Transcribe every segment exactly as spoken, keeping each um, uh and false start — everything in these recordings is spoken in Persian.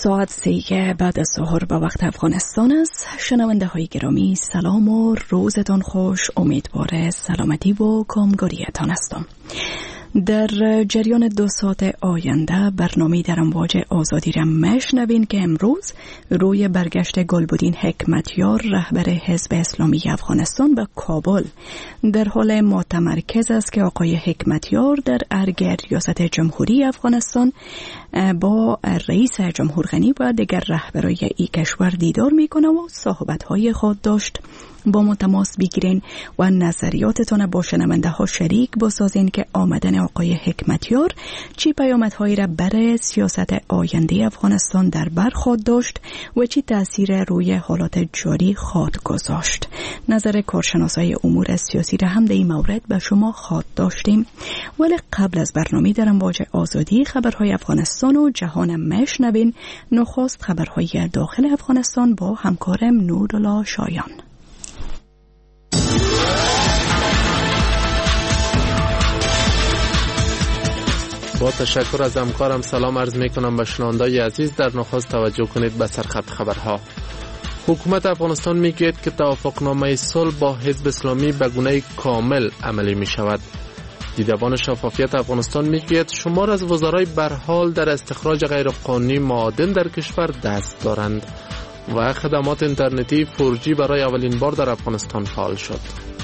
ساعت سه بعد از ظهر به وقت افغانستان است. شنونده های گرامی سلام و روزتان خوش. امیدوار سلامتی و کامگاریتان هستم. در جریان دو ساعت آینده برنامه در امواج آزادی را میشنوین که امروز روی برگشت گلبدین حکمتیار رهبر حزب اسلامی افغانستان به کابل در حال متمرکز است که آقای حکمتیار در ارگ ریاست جمهوری افغانستان با رئیس جمهور غنی و دیگر رهبرای این کشور دیدار میکنه و صحبت‌های خود داشت. با ما تماس بگیرین و نظریاتتان با شنونده ها شریک بسازین که آمدن آقای حکمتیار چی پیامدهایی را برای سیاست آینده افغانستان در بر خود داشت و چی تأثیر روی حالات جاری خواهد گذاشت. نظر کارشناسای امور سیاسی را هم در این مورد به شما خواهد داشتیم. ولی قبل از برنامه در امواج آزادی خبرهای افغانستان و جهان میشنوین. نخست خبرهای داخل افغانستان با همکارم نورالله شایان. با تشکر از همکارم سلام عرض می کنم به شنوندگان عزیز. در نخست توجه کنید به سرخط خبرها. حکومت افغانستان میگوید که توافقنامه صلح با حزب اسلامی به گونه کامل عملی می شود. دیدبان شفافیت افغانستان میگوید شمار از وزرای برحال در استخراج غیرقانونی معادن در کشور دست دارند و خدمات اینترنتی فور جی برای اولین بار در افغانستان فعال شد.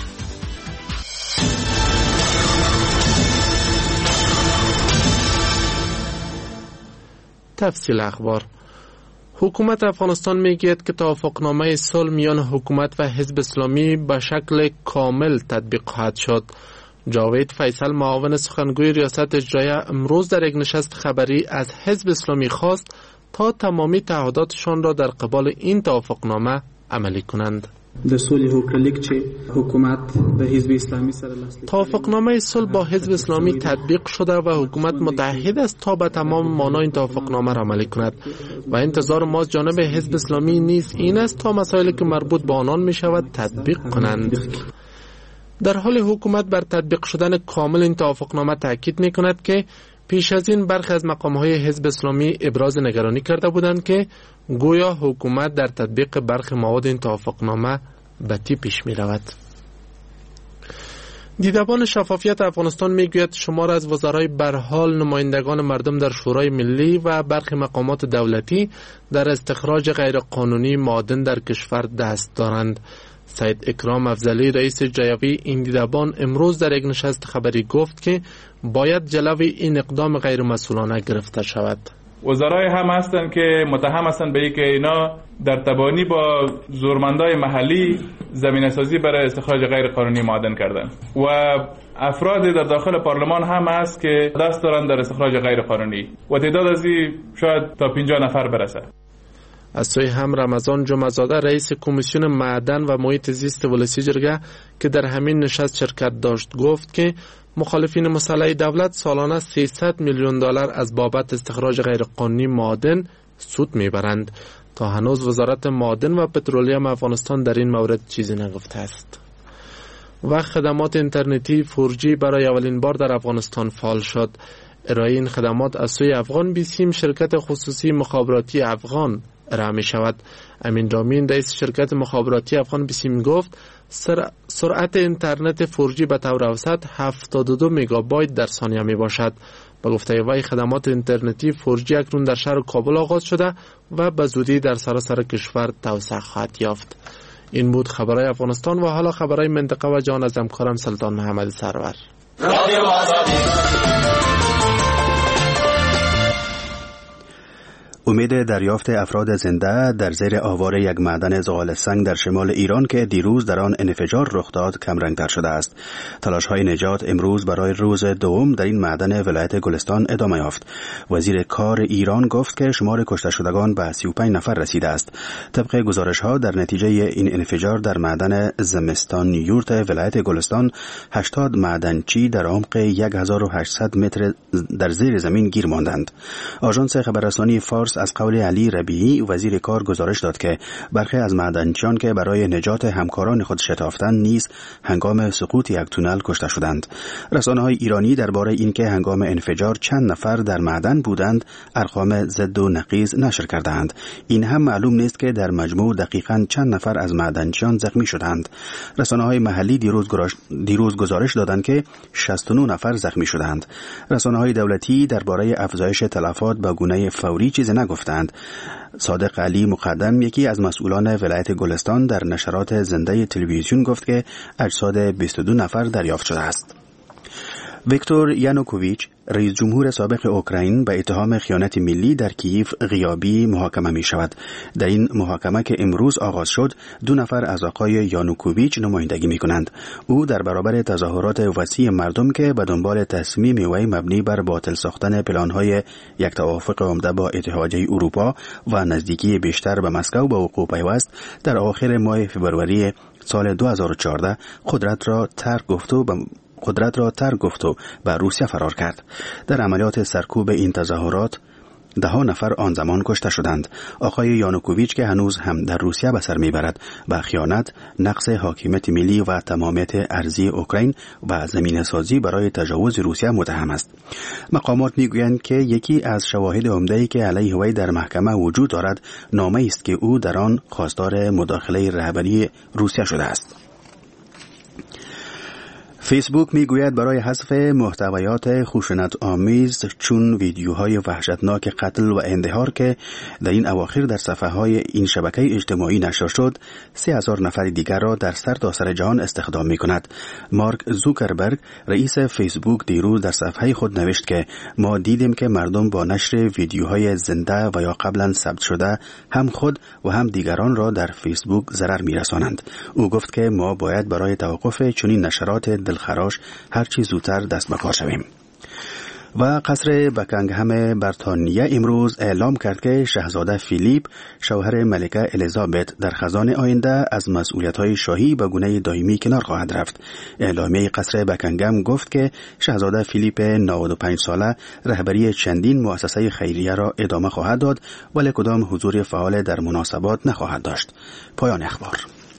تفصیل اخبار. حکومت افغانستان میگوید که توافقنامه صلح میان حکومت و حزب اسلامی به شکل کامل تطبیق خواهد شد. جاوید فیصل معاون سخنگوی ریاست اجرایه امروز در یک نشست خبری از حزب اسلامی خواست تا تمامی تعهداتشان را در قبال این توافقنامه عملی کنند. د سولې هوکړلیک چې حکومت د حزب اسلامی سره لاسلیک توافقنامه صلح با حزب اسلامی تطبیق شده و حکومت متحد است تا به تمام مانای این توافقنامه را عملی کند و انتظار ما از جانب حزب اسلامی نیز این است تا مسائلی که مربوط به آنان می شود تطبیق کنند. در حال حکومت بر تطبیق شدن کامل این توافقنامه تاکید می کند که پیش از این برخی از مقام‌های حزب اسلامی ابراز نگرانی کرده بودند که گویا حکومت در تطبیق برخی مواد این توافقنامه بتی پیش می رود. دیدبان شفافیت افغانستان می گوید شمار از وزرای برحال نمایندگان مردم در شورای ملی و برخی مقامات دولتی در استخراج غیرقانونی معادن در کشور دست دارند. سید اکرام افضلی رئیس جایوی این دیدبان امروز در یک نشست خبری گفت که باید جلوی این اقدام غیر مسئولانه گرفته شود. وزرای هم هستند که متهم هستند به اینکه اینا در تبانی با زورمندای محلی زمینه‌سازی برای استخراج غیر قانونی معادن کردن و افراد در داخل پارلمان هم هست که دست دارند در استخراج غیر قانونی و تعداد از این شاید تا پنجاه نفر برسه. از سوی هم رمضان جمعه‌زاده رئیس کمیسیون معدن و محیط زیست ولسی جرگه که در همین نشست شرکت داشت گفت که مخالفین مسلح دولت سالانه سیصد میلیون دلار از بابت استخراج غیرقانونی معادن سود میبرند. تا هنوز وزارت معادن و پترولیوم افغانستان در این مورد چیزی نگفته است. و خدمات اینترنتی فور جی برای اولین بار در افغانستان فعال شد. ارائه این خدمات از سوی افغان بیسیم شرکت خصوصی مخابراتی افغان ارائه می شود. امین رامین رئیس شرکت مخابراتی افغان بیسیم گفت سر... سرعت اینترنت فور جی به طور اوسط هفتاد و دو مگابایت در ثانیه می باشد. به گفته وی خدمات اینترنتی فور جی اکنون در شهر کابل آغاز شده و به زودی در سراسر کشور توسعه خواهد یافت. این بود خبرهای افغانستان و حالا خبرهای منطقه و جهان از همکارم سلطان محمد سرور. امید دریافت افراد زنده در زیر آوار یک معدن زغال سنگ در شمال ایران که دیروز در آن انفجار رخ داد کمرنگ‌تر شده است. تلاش‌های نجات امروز برای روز دوم در این معدن ولایت گلستان ادامه یافت. وزیر کار ایران گفت که شمار کشته شدگان به سی و پنج نفر رسیده است. طبق گزارش‌ها در نتیجه این انفجار در معدن زمستان یورت ولایت گلستان هشتاد معدنچی در عمق یک هزار و هشتصد متر در زیر زمین گیر ماندند. آژانس خبررسانی فارس از قول علی ربیعی وزیر کار گزارش داد که برخی از معدنچیان که برای نجات همکاران خود شتافتند نیز هنگام سقوط یک تونل کشته شدند. رسانه‌های ایرانی درباره اینکه هنگام انفجار چند نفر در معدن بودند ارقام ضد و نقیض نشر کردند. این هم معلوم نیست که در مجموع دقیقاً چند نفر از معدنچیان زخمی شدند. رسانه‌های محلی دیروز دیروز گزارش دادند که شصت و نه نفر زخمی شدند. رسانه‌های دولتی درباره افزایش تلفات به گونه فوری چیزی نگفتند. صادق علی مقدم یکی از مسئولان ولایت گلستان در نشرات زنده تلویزیون گفت که اجساد بیست و دو نفر دریافت شده است. ویکتور یانوکوویچ رئیس جمهور سابق اوکراین به اتهام خیانت ملی در کییف غیابی محاکمه می شود. در این محاکمه که امروز آغاز شد دو نفر از آقای یانوکوویچ نمایندگی می کنند. او در برابر تظاهرات وسیع مردم که به دنبال تصمیم وی مبنی بر باطل ساختن پلان‌های یک توافق عمده با اتحادیه اروپا و نزدیکی بیشتر به مسکو به وقوع پیوست در آخر ماه فوریه سال دو هزار و چهارده قدرت را ترک گفت و قدرت را ترک گفت و به روسیه فرار کرد. در عملیات سرکوب این تظاهرات ده ها نفر آن زمان کشته شدند. آقای یانوکوویچ که هنوز هم در روسیه به سر میبرد به خیانت، نقض حاکمیت ملی و تمامیت ارضی اوکراین و زمینه سازی برای تجاوز روسیه متهم است. مقامات میگویند که یکی از شواهد عمده‌ای که علیه وی در محکمه وجود دارد نامه‌ای است که او در آن خواستار مداخله رهبری روسیه شده است. فیسبوک میگوید برای حذف محتویات خشونت آمیز چون ویدیوهای وحشتناک قتل و انتحار که در این اواخر در صفحه‌های این شبکه اجتماعی نشر شد، سه هزار نفر دیگر را در سرتاسر جهان استخدام می‌کند. مارک زوکربرگ رئیس فیسبوک دیروز در صفحه خود نوشت که ما دیدیم که مردم با نشر ویدیوهای زنده و یا قبلا ثبت شده هم خود و هم دیگران را در فیسبوک ضرر می‌رسانند. او گفت که ما باید برای توقف چنین نشرات دلخراش هر چی زودتر دست به کار شویم. و قصر بکینگهم بریتانیا امروز اعلام کرد که شاهزاده فیلیپ شوهر ملکه الیزابت در خزان آینده از مسئولیت‌های شاهی به گونه دائمی کنار خواهد رفت. اعلامیه قصر بکینگهم گفت که شاهزاده فیلیپ نود و پنج ساله رهبری چندین مؤسسه خیریه را ادامه خواهد داد ولی کدام حضور فعال در مناسبات نخواهد داشت. پایان اخبار.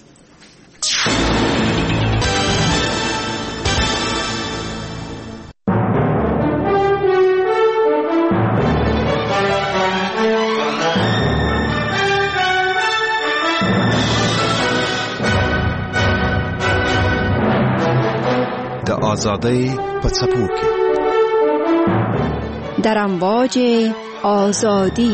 آزادی پڅپو کې در امواج آزادی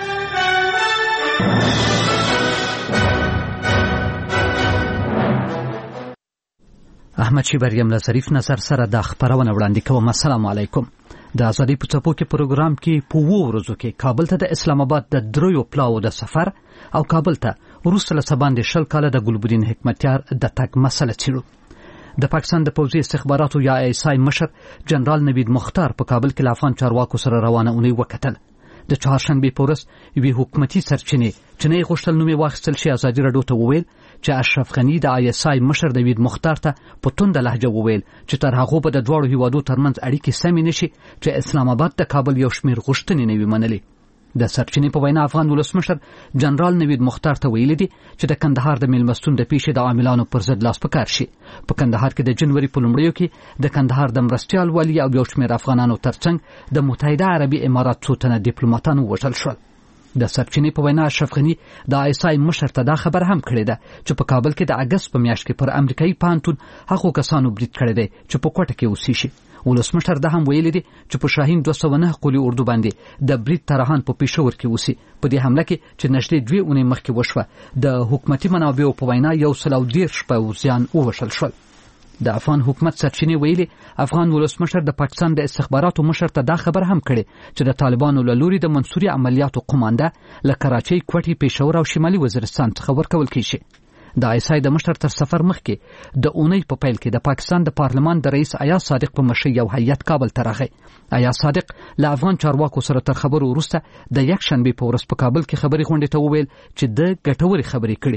احمد شیبریم له ظریف نظر سره د خبرونه وړاندې کوم. السلام علیکم. د آزادی پڅپو کې پروګرام کې په وو ورځو کې کابل ته د اسلام آباد د دریو پلاو د سفر او کابل ته وروسته له سباندې شل کاله د ګلبدین حکمتیار د تګ مسله چیرو. د پاکستان د پوځي استخباراتو یا آی اس آی مشر جنرال نوید مختار په کابل کې له افغان چارواکو سره روانه اونۍ وکتل. د چهارشنبې په ورځ یوې حکومتي سرچینې چې نه یې غوښتل نوم یې واخیستل شي ازادي راډیو ته وویل چې اشرف غني د آی اس آی مشر نوید مختار ته په تونده لهجه وویل چې تر هغه به د دواړو هیوادو ترمنځ اړیکې سمې نشي چې اسلام آباد د کابل یو شمېر غوښتنې نه وي منلې. د سرچینې په وینا افغان ولسمشر جنرال نوید مختار ته ویلي دي چې د کندهار د میلمستون د پیښې د عاملانو پر ضد لاس پکار شي. په کندهار کې د جنوري په لومړیو کې د کندهار د مرستیال والي او یو شمېر افغانانو ترڅنګ د متحده عربي امارات څو تنه ډیپلوماټان ووژل شول. د سرچینې په وینا اشرف غني د آی اس آی مشر ته دا خبر هم کړې ده چې په کابل کې د اگست په میاشت کې پر امریکایي پانتون هغو کسانو برید کړی دی چې په کوټه کې اوسېږي. ولسمشر دا هم ویلي دي چې په شاهین دوه سوه نه قولي اردو باندې د برید طرحان په پېښور کې اوسي. په دې حمله کې چې نږدې دوې اونۍ مخکې وشوه د حکومتي منابعو په وینا یو سل او دېرش پوځیان ووژل شول. د افغان حکومت سرچینې ویلي افغان ولسمشر د پاکستان د استخباراتو مشر ته دا خبر هم کړی چې د طالبانو له لوري د منصوري عملیاتو قمانده له کراچۍ، کوټې، پېښور او شمالي وزیرستان څخه ورکول کیږي. د آی اس آی د مشر تر سفر مخکې د اونۍ په پیل کې د پاکستان د پارلمان د رئیس ایاز صادق په مشرۍ یو هیئت کابل ته راغی. ایاز صادق له افغان چارواکو سره تر خبرو وروسته د یک شنبې په ورځ په کابل کې خبري غونډې ته وویل چې د ګټورې خبرې کړې.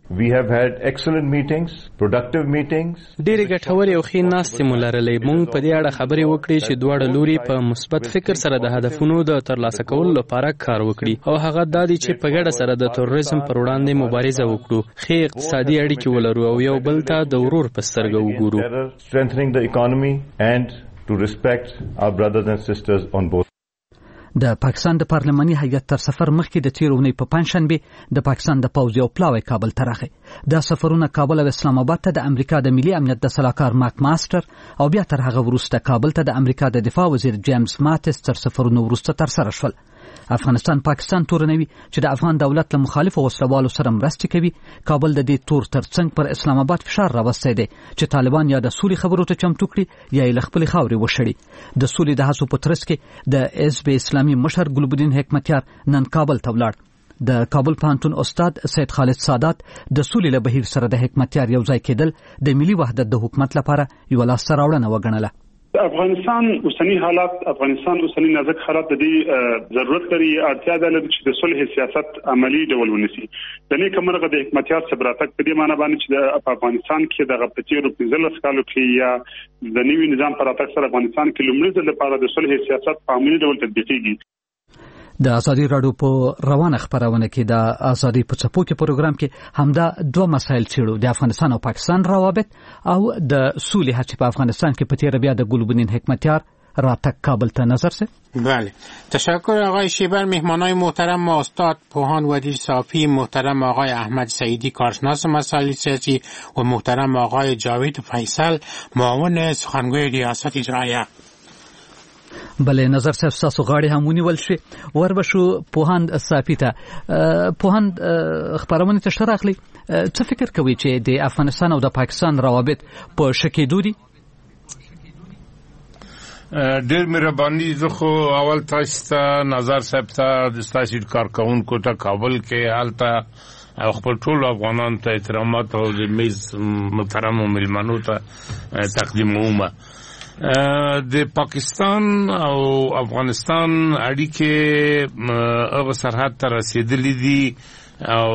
We have had excellent meetings, productive meetings. ډېرې ګټورې او ښې ناستې مو لرلې. موږ په دې اړه خبرې وکړې چې دواړه لوري په مثبت فکر سره د هدفونو د ترلاسه کولو لپاره کار وکړي او هغه دا دی چې په ګډه سره د تروریزم پر وړاندې مبارزه وکړو، ښې اقتصادي اړیکې ولرو او یو بل ته د ورور په سترګه وګورو. Strengthening the economy and to respect our brothers and sisters on both. د پاکستان د پارلماني هیئت تر سفر مخکې د تیر اونۍ په پنځشنبه د پاکستان د پوځ یو پلاوی کابل ته راغی. دا سفرونه کابل او اسلام آباد ته د امریکا د ملي امنیت د سلاکار ماک ماستر او بیا تر هغه وروسته کابل ته د امریکا د دفاع وزیر جیمز ماتس تر سفرونو وروسته تر سره شول. افغانستان پاکستان تورنوي چې د افغان دولت له مخالفو وسلوالو سره مرستې کوي. کابل د دې تور ترڅنګ پر اسلام آباد فشار راوستی دی چې طالبان یا د سولې خبرو ته چمتو کړي یا یې له خپلې خاورې وشړي. د سولې د هڅو په ترڅ کې د حزب اسلامي مشر ګلبدین حکمتیار نن کابل ته ولاړ. د کابل پوهنتون استاد سید خالد سادات د سولې له بهیر سره د حکمتیار یو ځای کېدل د ملي وحدت د حکومت لپاره یو لاسته راوړنه وګڼله. افغانستان اوسنی حالات افغانستان اوسنی نازک حالات د دې ضرورت لري اړتیا ده چې د صلح سیاست عملی ډول ونیسي. د نیک مرغه د حکمتیار صبراتک په دې معنی باندې چې د افغانستان کې د غپتیرو په ځل کالو کې یا د نوي نظام پر اتک سره افغانستان کې لومړی ځل لپاره د صلح سیاست په عملی ډول تطبیقېږي. د ازادي راډیو په روانه خبرونه کې د ازادي په څپو کې پروګرام کې همدا دوه مسایل څېړو، د افغانستان او پاکستان روابط او د سولې هڅې په افغانستان کې په تیر بیا د ګلبدین حکمتیار راتک کابل ته نظر سه. بله، تشکر آقای شیبر. مهمانای محترم ما استاد پوهان ودیع صافی، محترم آقای احمد سعیدی کارشناس مسائل سیاسی و محترم آقای جاوید فیصل معاون سخنگوی ریاست اجرایه. بله، نظر صاحب تاسو غاړې هم ونیول شي. وربشو پوهاند صافی ته پوهاند خبرونه ته شراخلی څه فکر کوي چې د افغانستان او د پاکستان روابط په شکېدو دي؟ ډېر مهرباني. زه خو اول تاسو ته نظر صاحب ته د تاسو کارکونکو ته کابل کې حالت خپل ټول افغانان ته احترامات او د میز محترم ملمنو ته تقدیموم. د پاکستان او افغانستان اړیکې هغه سرحد ته رسیدلې دي او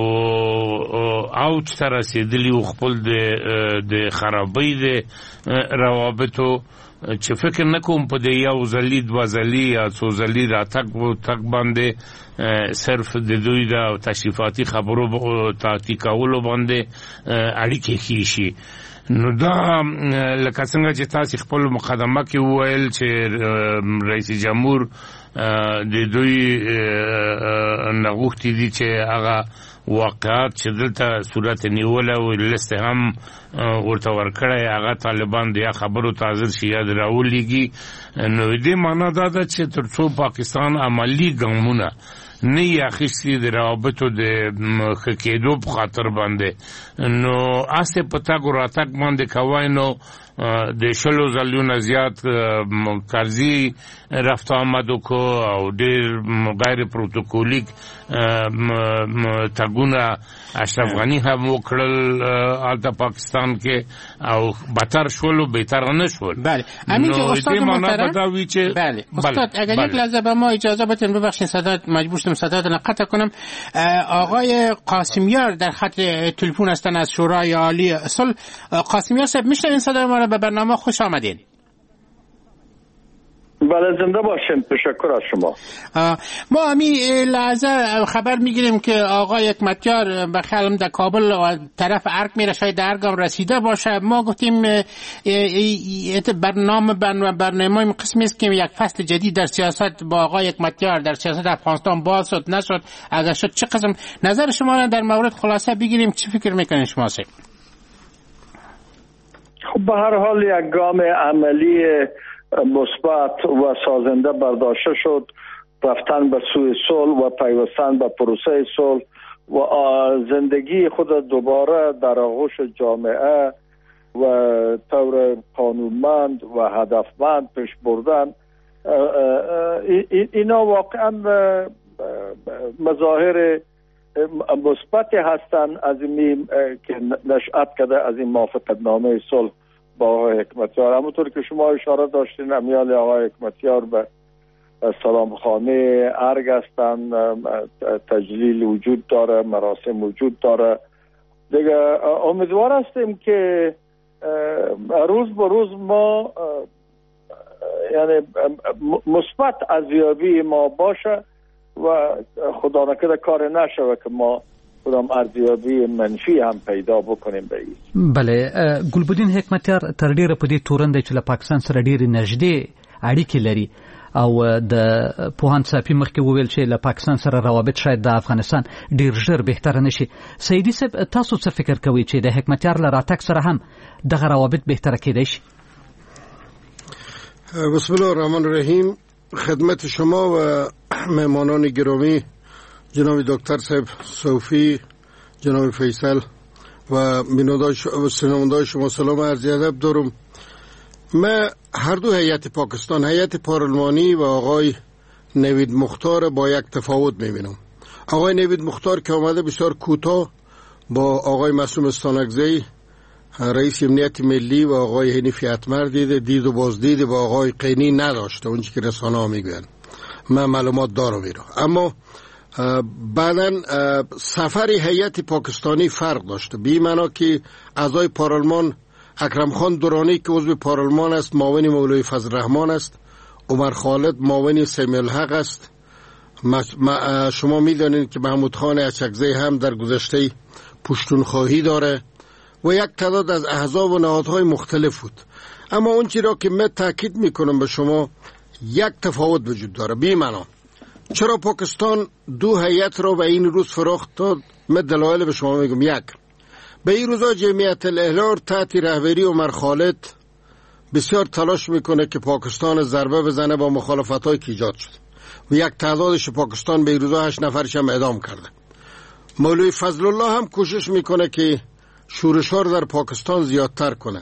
اوج ته رسیدلې او خپل د د خرابۍ د روابطو چې فکر نکوم په دې یو ځلي دوه ځلي یا څو ځلي راتګ و تک باندې صرف د دوی د تشریفاتي خبرو تحقیقولو باندې اړیکې ښې شي. نو دا لکه څنګه چې تاسو خپل مقدمه کې وویل چې رئیس جمهور د دوی نغوښتي دي چې هغه واقعات چې دلته صورت نیوله او لسته هم ورته ورکړی هغه طالبان د خبرو تازه شي یاد راولېږي. نو دې معنا دا ده چې تر څو پاکستان عملی ګامونه نه یې اخیستي د روابطو د ښه کېدو په خاطر باندې، نو هسې په تګ و راتګ باندې کوی نو د شلو ځلونه زیات قرضي رفت آمد وکړو او ډېر غیر پروتوکولیک تګونه اشرف غني هم وکړل هلته پاکستان کې او بدتر شول و بهتر نه شول. بله، همین که استاد محترم. بله استاد اگر یک لحظه به ما اجازه بدین، ببخشید صدات مجبور شدم صدات را قطع کنم. آقای قاسمیار در خط تلفن هستن از شورای عالی صلح. قاسمیار صاحب میشنوین صدای ما را؟ به برنامه خوش آمدین. بله زنده باشین. تشکر از شما. ما همین لحظه خبر میگیریم که آقای حکمتیار به خیالم در کابل و طرف ارگ میره، شاید در ارگ رسیده باشه. ما گفتیم برنامه برنامه قسمی است که یک فصل جدید در سیاست با آقای حکمتیار در سیاست افغانستان باز شد نشد، اگر شد چه قسم نظر شما را در مورد خلاصه بگیریم. چی فکر میکنین شما سه؟ خب به هر حال یک گام عملی مثبت و سازنده برداشته شد، رفتن به سوی صلح و پیوستن به پروسه صلح و زندگی خود دوباره در آغوش جامعه و طور قانونمند و هدفمند پیش بردن. اینا واقعا مظاهر مثبتی هستند از این که نشأت کرده از این موافقتنامه صلح با آقای حکمتیار. همونطور که شما اشاره داشتین امیال آقای حکمتیار به سلامخانه ارگ هستن، تجلیل وجود داره، مراسم وجود داره دیگه امیدوار هستیم که روز به روز ما یعنی مثبت ارزیابی ما باشه و خدا نکرده کار نشوه که ما کدام ارزیابی منفی هم پیدا بکنیم به این. بله ګلبدین حکمتیار تر ډیره په دې تورن دی چې له پاکستان سره ډیرې نږدې اړیکې لري او د پوهان صافي مخکې وویل چې له پاکستان سره روابط شاید د افغانستان ډیر ژر بهتره نشي. سیدي صاحب تاسو څه فکر کوئ چې د حکمتیار له راتګ سره هم دغه روابط بهتره کېدای شي؟ بسم الله الرحمن الرحیم. خدمت شما و مهمانان گرامی جناب دکتر صاحب صوفی، جناب فیصل و شنوندگان شما سلام عرض ادب دارم. من هر دو هیئت پاکستان، هیئت پارلمانی و آقای نوید مختار با یک تفاوت میبینم. آقای نوید مختار که آمده بسیار کوتاه با آقای معصوم استانکزی رئیس امنیت ملی و آقای حنیفی اتمر دیده دید و بازدید با آقای قینی نداشته، اونچه که رسانه ها میگوین. من معلومات دارم ایرا. اما بعداً سفر هیئت پاکستانی فرق داشته، به این معنا که اعضای پارلمان اکرم خان دورانی که عضو پارلمان است معاون مولوی فضل الرحمن است، عمر خالد معاون سمی الحق است. شما میدانید که محمود خان اچکزی هم در گذشته پشتونخواهی داره و یک تعداد از احزاب و نهادهای مختلف بود. اما اون چیزی را که من تاکید میکنم به شما، یک تفاوت وجود داره. به این معنا چرا پاکستان دو هیئت را به این روز فراخت داد؟ من دلایل به شما میگم. یک، به این روزا جمعیت الاحرار تحت رهبری عمر خالد بسیار تلاش میکنه که پاکستان ضربه بزنه با مخالفتایی که ایجاد شد و یک تعدادش پاکستان به این روزا هشت نفرش هم اعدام کرده. مولوی فضل الله هم کوشش میکنه که شورش‌ها در پاکستان زیادتر کنه.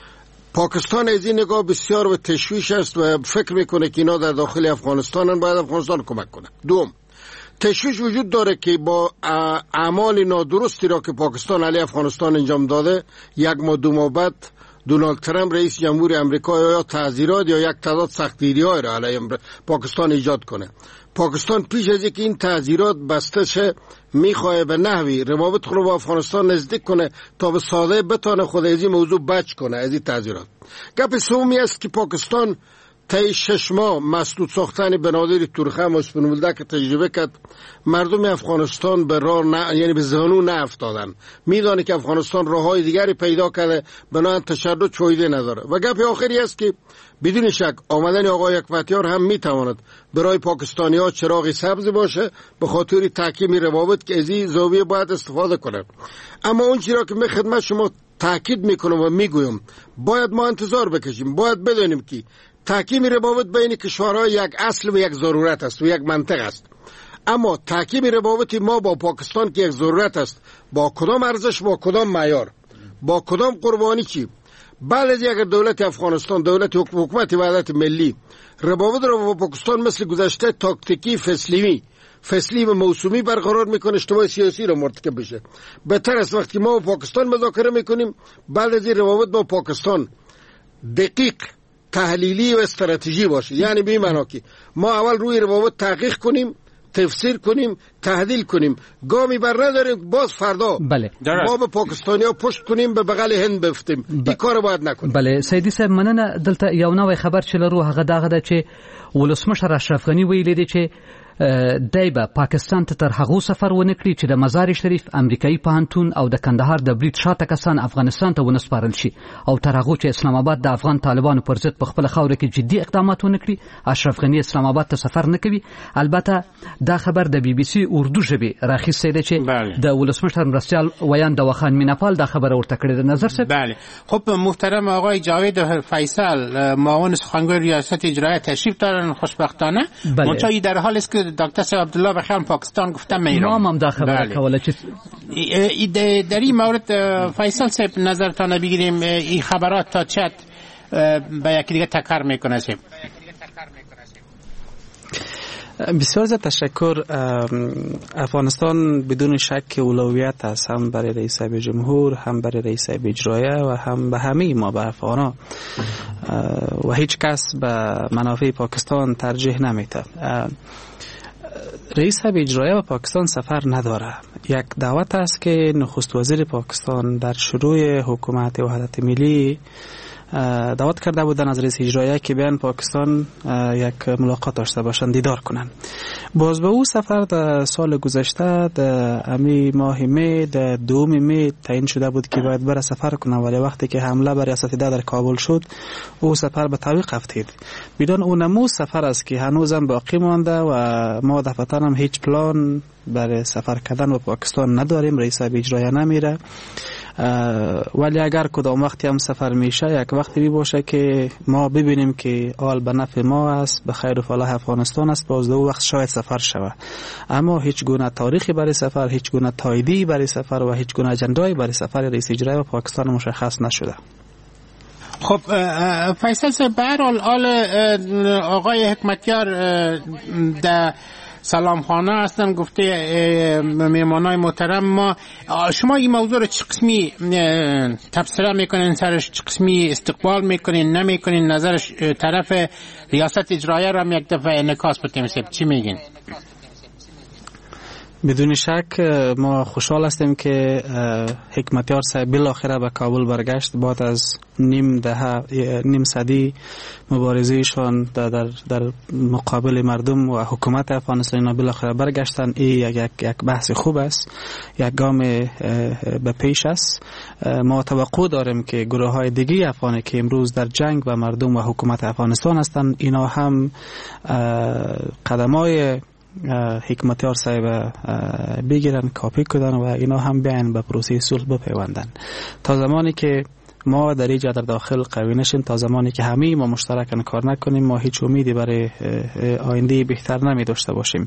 پاکستان از این نگاه بسیار به تشویش است و فکر میکنه که اینا در داخل افغانستان باید افغانستان کمک کنه. دوم، تشویش وجود داره که با اعمال نادرستی را که پاکستان علیه افغانستان انجام داده، یک ماه دو ماه بعد دونالد ترامپ رئیس جمهور آمریکا یا تعزیرات یا یک تعداد سختگیری‌های را علیه پاکستان ایجاد کنه. پاکستان پیش از اینکه این تعزیرات بسته شه میخواه به نحوی روابط خود با افغانستان نزدیک کنه تا به ساده بتانه خود از این موضوع بچ کنه از این تعزیرات. گپ سومی است که پاکستان طی شش ماه مسدود ساختن بنادر تورخم و اسپنولده که تجربه کرد، مردم افغانستان به راه نه، یعنی به زانو نه افتادن. میدانه که افغانستان راههای دیگری پیدا کرده، بنابراین تشدد فایده نداره. و گپ آخری است که بدون شک آمدن آقای حکمتیار هم میتواند برای پاکستانی ها چراغ سبز باشه به خاطر تحکیم روابط که از این زاویه باید استفاده کنند. اما اون چیزی را که من خدمت شما تاکید میکنم و میگویم، باید ما انتظار بکشیم. باید بدانیم که تحکیم روابط بین کشورها یک اصل و یک ضرورت است و یک منطق است. اما تحکیم روابط ما با پاکستان که یک ضرورت است، با کدام ارزش، با کدام معیار، با کدام قربانی چی؟ بعد از اگر دولت افغانستان، دولت حکومت وحدت ملی روابط را با پاکستان مثل گذشته تاکتیکی فصلی فصلی و موسومی برقرار میکنه، اشتباه سیاسی را مرتکب بشه. بهتر است وقتی ما با پاکستان مذاکره میکنیم، بعد از این روابط با پاکستان دقیق، تحلیلی و استراتژی باشه. یعنی به این معنا که ما اول روی روابط تحقیق کنیم، تفسیر کنیم، تحلیل کنیم، گامی بر نداریم باز فردا بله. ما به پاکستانی ها پشت کنیم به بغل هند بفتیم. ب... این کار باید نکنیم. بله سیدی صاحب مننه. دلته یو نوې خبر چې لرو هغه دغه ده چې ولسمشر اشرف غنی ویلي دی چې دی به پاکستان ته تر هغو سفر ونه کړي چې د مزار شریف، امریکایي پوهنتون او د کندهار د برید شاته کسان افغانستان ته ونه سپارل شي او تر هغو چې اسلام آباد د افغان طالبانو پر ضد په خپل خاوره کې جدي اقدامات ونه کړي، اشرف غنی اسلام آباد ته سفر نه کوي. البته دا خبر د بی بی سی اردو ژبې راخیستی دی چې د ولسمشر مرستیال ویان دواخان میناپال دا خبر ورته کړې ده. نظر صاحب؟ بله. خب محترم آقای جاوید فیصل معاون سخنگوی ریاست اجرایی تشریف دارن خوشبختانه. منتها در حال است که دکتر صاحب عبدالله بخیان پاکستان گفتم ایران. ما هم دا خبر کوله چې در این مورد فیصل صاحب نظرتان بگیریم، این خبرات تا چت به یکی دیگه تکرار میکنه صاحب؟ بسیار زیاد تشکر. افغانستان بدون شک اولویت است، هم برای رئیس جمهور، هم برای رئیس اجرایی و هم به همه ما به افغانا و هیچ کس به منافع پاکستان ترجیح نمیده. رئیس هیئت اجرایه و پاکستان سفر نداره. یک دعوت است که نخست وزیر پاکستان در شروع حکومت وحدت ملی دعوت کرده بودن از رئیس اجرایه که بیان پاکستان یک ملاقات داشته باشند، دیدار کنن. باز به او سفر در سال گذشته در امی ماه می در دوم می تعیین شده بود که باید بره سفر کنه، ولی وقتی که حمله بر ریاست ده در کابل شد او سفر به تعویق افتید. بدون اون نمو سفر است که هنوزم باقی مانده و ما دفعتاً هم هیچ پلان برای سفر کردن به پاکستان نداریم. رئیس هیئت اجرایه نمیره، ولی اگر کدام وقتی هم سفر میشه یک وقتی بی باشه که ما ببینیم که آل به نفع ما است، به خیر و فلاح افغانستان است، باز دو وقت شاید سفر شود. اما هیچ گونه تاریخی برای سفر، هیچ گونه تاییدی برای سفر و هیچ گونه اجندایی برای سفر رئیس اجرایی و پاکستان مشخص نشده. خب فیصل صاحب، به هر حال آقای حکمتیار در سلام خانه هستن، گفته میمانای محترم ما، شما این موضوع رو چه قسمی تبصره میکنین سرش، چه قسمی استقبال میکنین نمیکنین، نظرش طرف ریاست اجرایه رو هم یک دفعه انعکاس بتیم سب چی میگین؟ بدون شک ما خوشحال هستیم که حکمتیار صاحب بالاخره به کابل برگشت. بعد از نیم دهه نیم صدی مبارزه‌شان در, در در مقابل مردم و حکومت افغانستان بالاخره برگشتن. این یک یک بحث خوب است، یک گام به پیش است. ما توقع داریم که گروه‌های دیگه افغانی که امروز در جنگ با مردم و حکومت افغانستان هستند اینا هم قدمای حکمتیار صاحب بگیرن، کاپی کنن و اینا هم بیان به پروسه صلح بپیوندن. تا زمانی که ما در اینجا در داخل قوی نشیم، تا زمانی که همه ما مشترکاً کار نکنیم، ما هیچ امیدی برای آینده بهتر نمی داشته باشیم.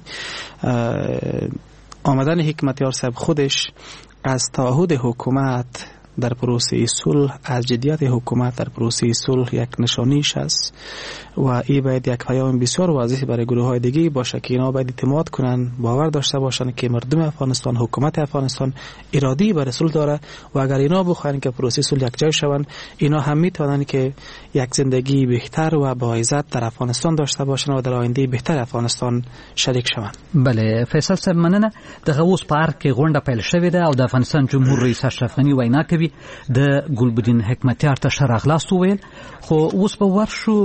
آمدن حکمتیار صاحب خودش از تعهد حکومت در پروسه صلح، از جدیت حکومت در پروسه صلح یک نشانیش است و این باید یک پیام بسیار واضح برای گروه های دیگه باشه که اینا باید اعتماد کنن، باور داشته باشن که مردم افغانستان، حکومت افغانستان ارادی برای صلح داره و اگر اینا بخواین که پروسه صلح یک جای شون، اینا هم میتونن که یک زندگی بهتر و با عزت در افغانستان داشته باشن و در آینده بهتر افغانستان شریک شون. بله فیصل صاحب مننه. دغه اوس پارک غونډه پیل شوې ده او د افغانستان جمهور رئیس اشرف غنی وینا کوي د ګلبدین حکمتیار ته ښه راغلاست وویل، خو اوس به ورشو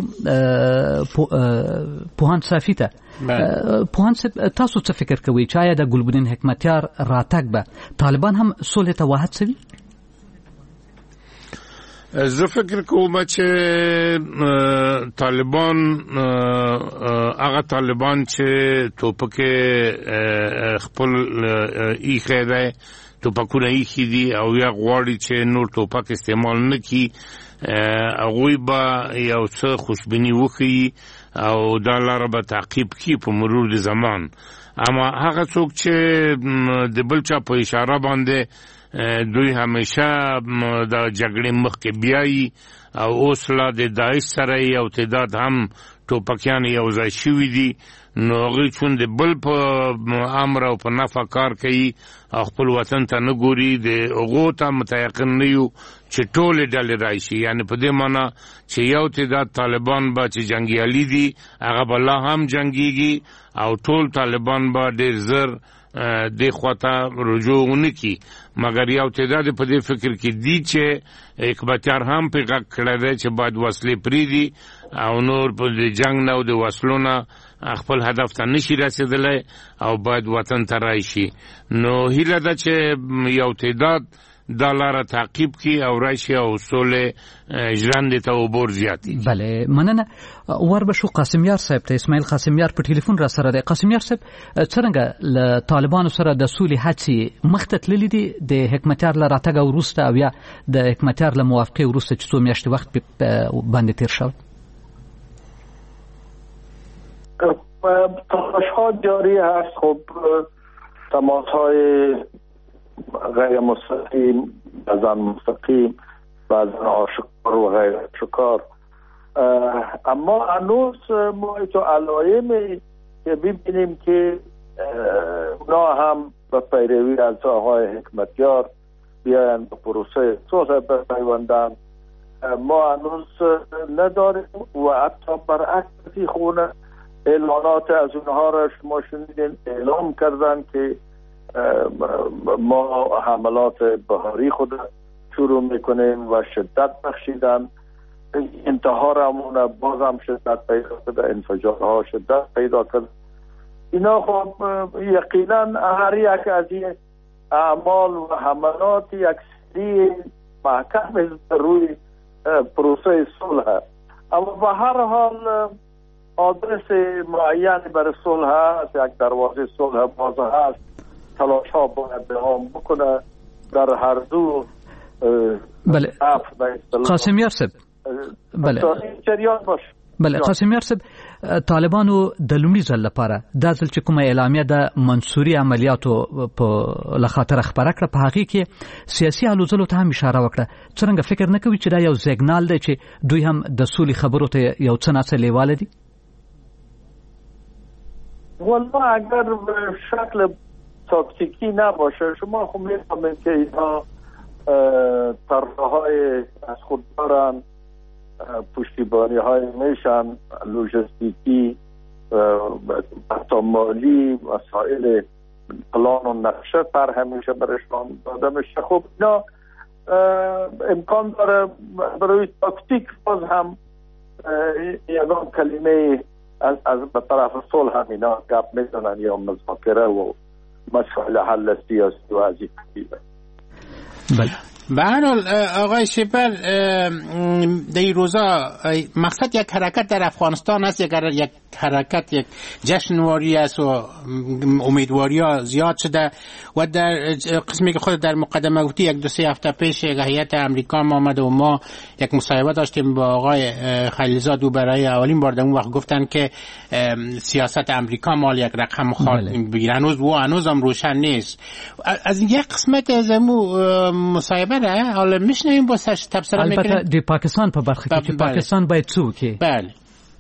پوهاند صافي ته. پوهاند صاحب تاسو څه فکر کوئ چې آیا د ګلبدین حکمتیار راتګ به طالبان هم سولې ته وهڅوي؟ زه فکر کوم چې طالبان هغه طالبان چې ټوپکې خپل ایښی دی، ټوپکونه ایښي دي او یا غواړي چې نور ټوپک استعمال نه کړي، هغوی به یو څه خوشبیني وښیي او دا لاره به تعقیب کړي په مرور د زمان. اما هغه څوک چې د بل چا په اشاره باندې دوی همیشه د جګړې مخکې بیایي او اوس لا د داعش سره یو تعداد هم ټوپکیان یو ځای شوي دي، نو هغوی چون د بل په امر او په نفع کار کوي او خپل وطن ته نه ګوري، د هغو ته متیقن نه یو چې ټولې ډلې راشي. یعنې په دې معنا چې یو تعداد طالبان به چې جنګیالي دي هغه به لا هم جنګیږي او ټول طالبان به ډېر زر دې خواته رجوع ونه کړي. مګر یو تعداد په دې فکر کې دي چې حکمتیار هم پې غږ کړی دی چې باید وسلې پرېږدي او نور په د جنګ نه او د وسلو نه خپل هدف ته نشي رسېدلی او باید وطن ته راشي. نو هیله ده چې یو تعداد دا لاره تعقیب کی او راشي او سولې ژرندې ته اوبور زیاتي. بله مننه. ور بشو قاسمیار صاحب ته. اسماعیل قاسمیار په ټلیفون را سره دی. قاسمیار صاحب څرنګه له طالبانو سره د سولې هڅې مخته تللې دي د حکمتیار له راتګ وروسته او یا د حکمتیار له موافقې وروسته چې څو میاشتې وخت باندې تیر شوی؟ تلاش‌ها جاری هست. خب تماس‌های غیر مستقیم، بعضا مستقیم، بعضا آشکار و غیر آشکار، اما هنوز ما تو علایمی که ببینیم که اونا هم به پیروی از آقای حکمتیار بیاین به پروسه صلح بپیوندن ما هنوز نداریم و حتی برعکس خونه اعلانات از اونها را شما شنیدین، اعلام کردن که ما حملات بهاری خود شروع میکنیم و شدت بخشیدن. انتها رامون باز هم شدت پیدا کرده، انفجارها شدت پیدا کرده. اینا خب یقینا هر یک از این اعمال و حملات یک سری محکم روی پروسه صلح، اما به هر حال آدرس معین برای صلح هست، یک دروازه صلح باز هست. تلاش ها باید دوام بکنه در هر دو. بله قاسم یارسب بله بله قاسم یارسب طالبانو د لومړي ځل لپاره دا ځل چې کومه اعلامیه د منصوري عملیاتو په لخاطر خبره کړه، په هغه کې سیاسي هلو ته هم اشاره وکړه. څنګه فکر نه کوي چې دا یو سیګنال دی چې دوی هم د سولې خبرو ته یو څه ناڅه لیواله دي؟ والله اگر به شکل تاکتیکی نباشه، شما خب میفهمید که اینا طرحهای از خود دارن، پشتیبانی های میشن، لوجستیکی، حتی مالی، مسائل پلان و نقشه طرح میشه برشان داده میشه. خب اینا امکان داره برای تاکتیک باز هم یکان کلمه از از به طرف صلح هم اینا گپ میزنن یا مذاکره و مسائل حل سیاسی و از این قبیل. بله به هر حال آقای شیپر، در این روزا مقصد یک حرکت در افغانستان است، یک یک حرکت یک جشنواری است و امیدواری ها زیاد شده و در قسمی که خود در مقدمه گفتی یک دو سه هفته پیش یک هیئت امریکا ما آمد و ما یک مصاحبه داشتیم با آقای خلیلزاد و برای اولین بار در اون وقت گفتن که سیاست امریکا مال یک رقم خال بگیره. هنوز و هنوز هم روشن نیست. از یک قسمت از مصاحبه را حالا میشنویم با تبصره میکنیم. البته د پاکستان په برخه کې چې پاکستان باید څه وکړي. بله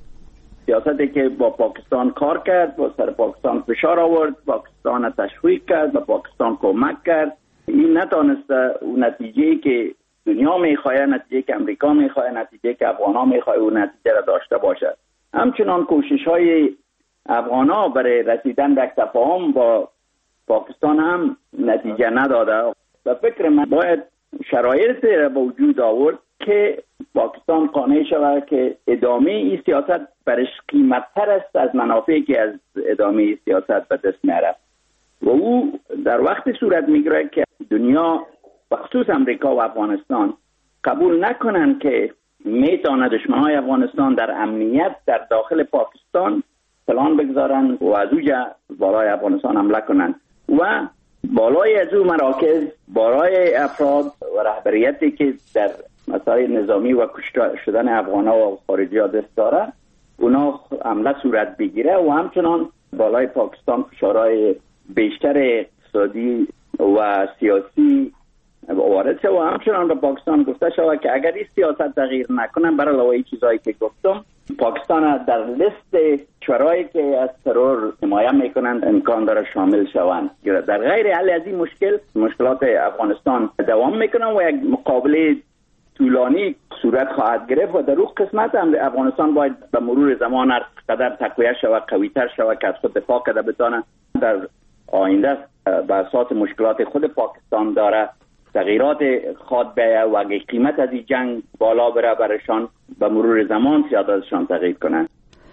سیاستی که با پاکستان کار کرد، با سر پاکستان فشار آورد، پاکستان تشویق کرد، با پاکستان کمک کرد، این نتونسته اون نتیجه که دنیا میخواه، نتیجه که امریکا میخواه، نتیجه که افغانا میخواه اون نتیجه را داشته باشد. همچنان کوشش های افغانا برای رسیدن به تفاهم با پاکستان هم نتیجه نداده. به فکر من باید شرایط را به وجود آورد که پاکستان قانع شود که ادامه این سیاست برش قیمت‌تر است از منافعی که از ادامه این سیاست به دست میاره و او در وقت صورت میگیره که دنیا بخصوص امریکا و افغانستان قبول نکنن که میتونه دشمنای افغانستان در امنیت در داخل پاکستان پلان بگذارن و از اوجا بالای افغانستان حمله کنن و بالای از او مراکز برای افراد و رهبریتی که در مسائل نظامی و کشته شدن افغانا و خارجی ها دست داره اونا حمله صورت بگیره و همچنان بالای پاکستان فشارهای بیشتر اقتصادی و سیاسی وارد شد و همچنان به پاکستان گفته شود که اگر این سیاست تغییر نکنن برای علاوه چیزایی که گفتم پاکستان در لیست کشورهایی که از ترور حمایت میکنند امکان داره شامل شوند. در غیر حل از این مشکل مشکلات افغانستان دوام میکنن و یک مقابله طولانی صورت خواهد گرفت و در اون قسمت هم افغانستان باید به مرور زمان هر قدر تقویت شود، قوی‌تر شود که از خود دفاع کرده بتونه در آینده به اساس مشکلات خود پاکستان داره تغییرات خواد بیه و اگه قیمت از این جنگ بالا بره برشان به مرور زمان سیاستشان تغییر کنه.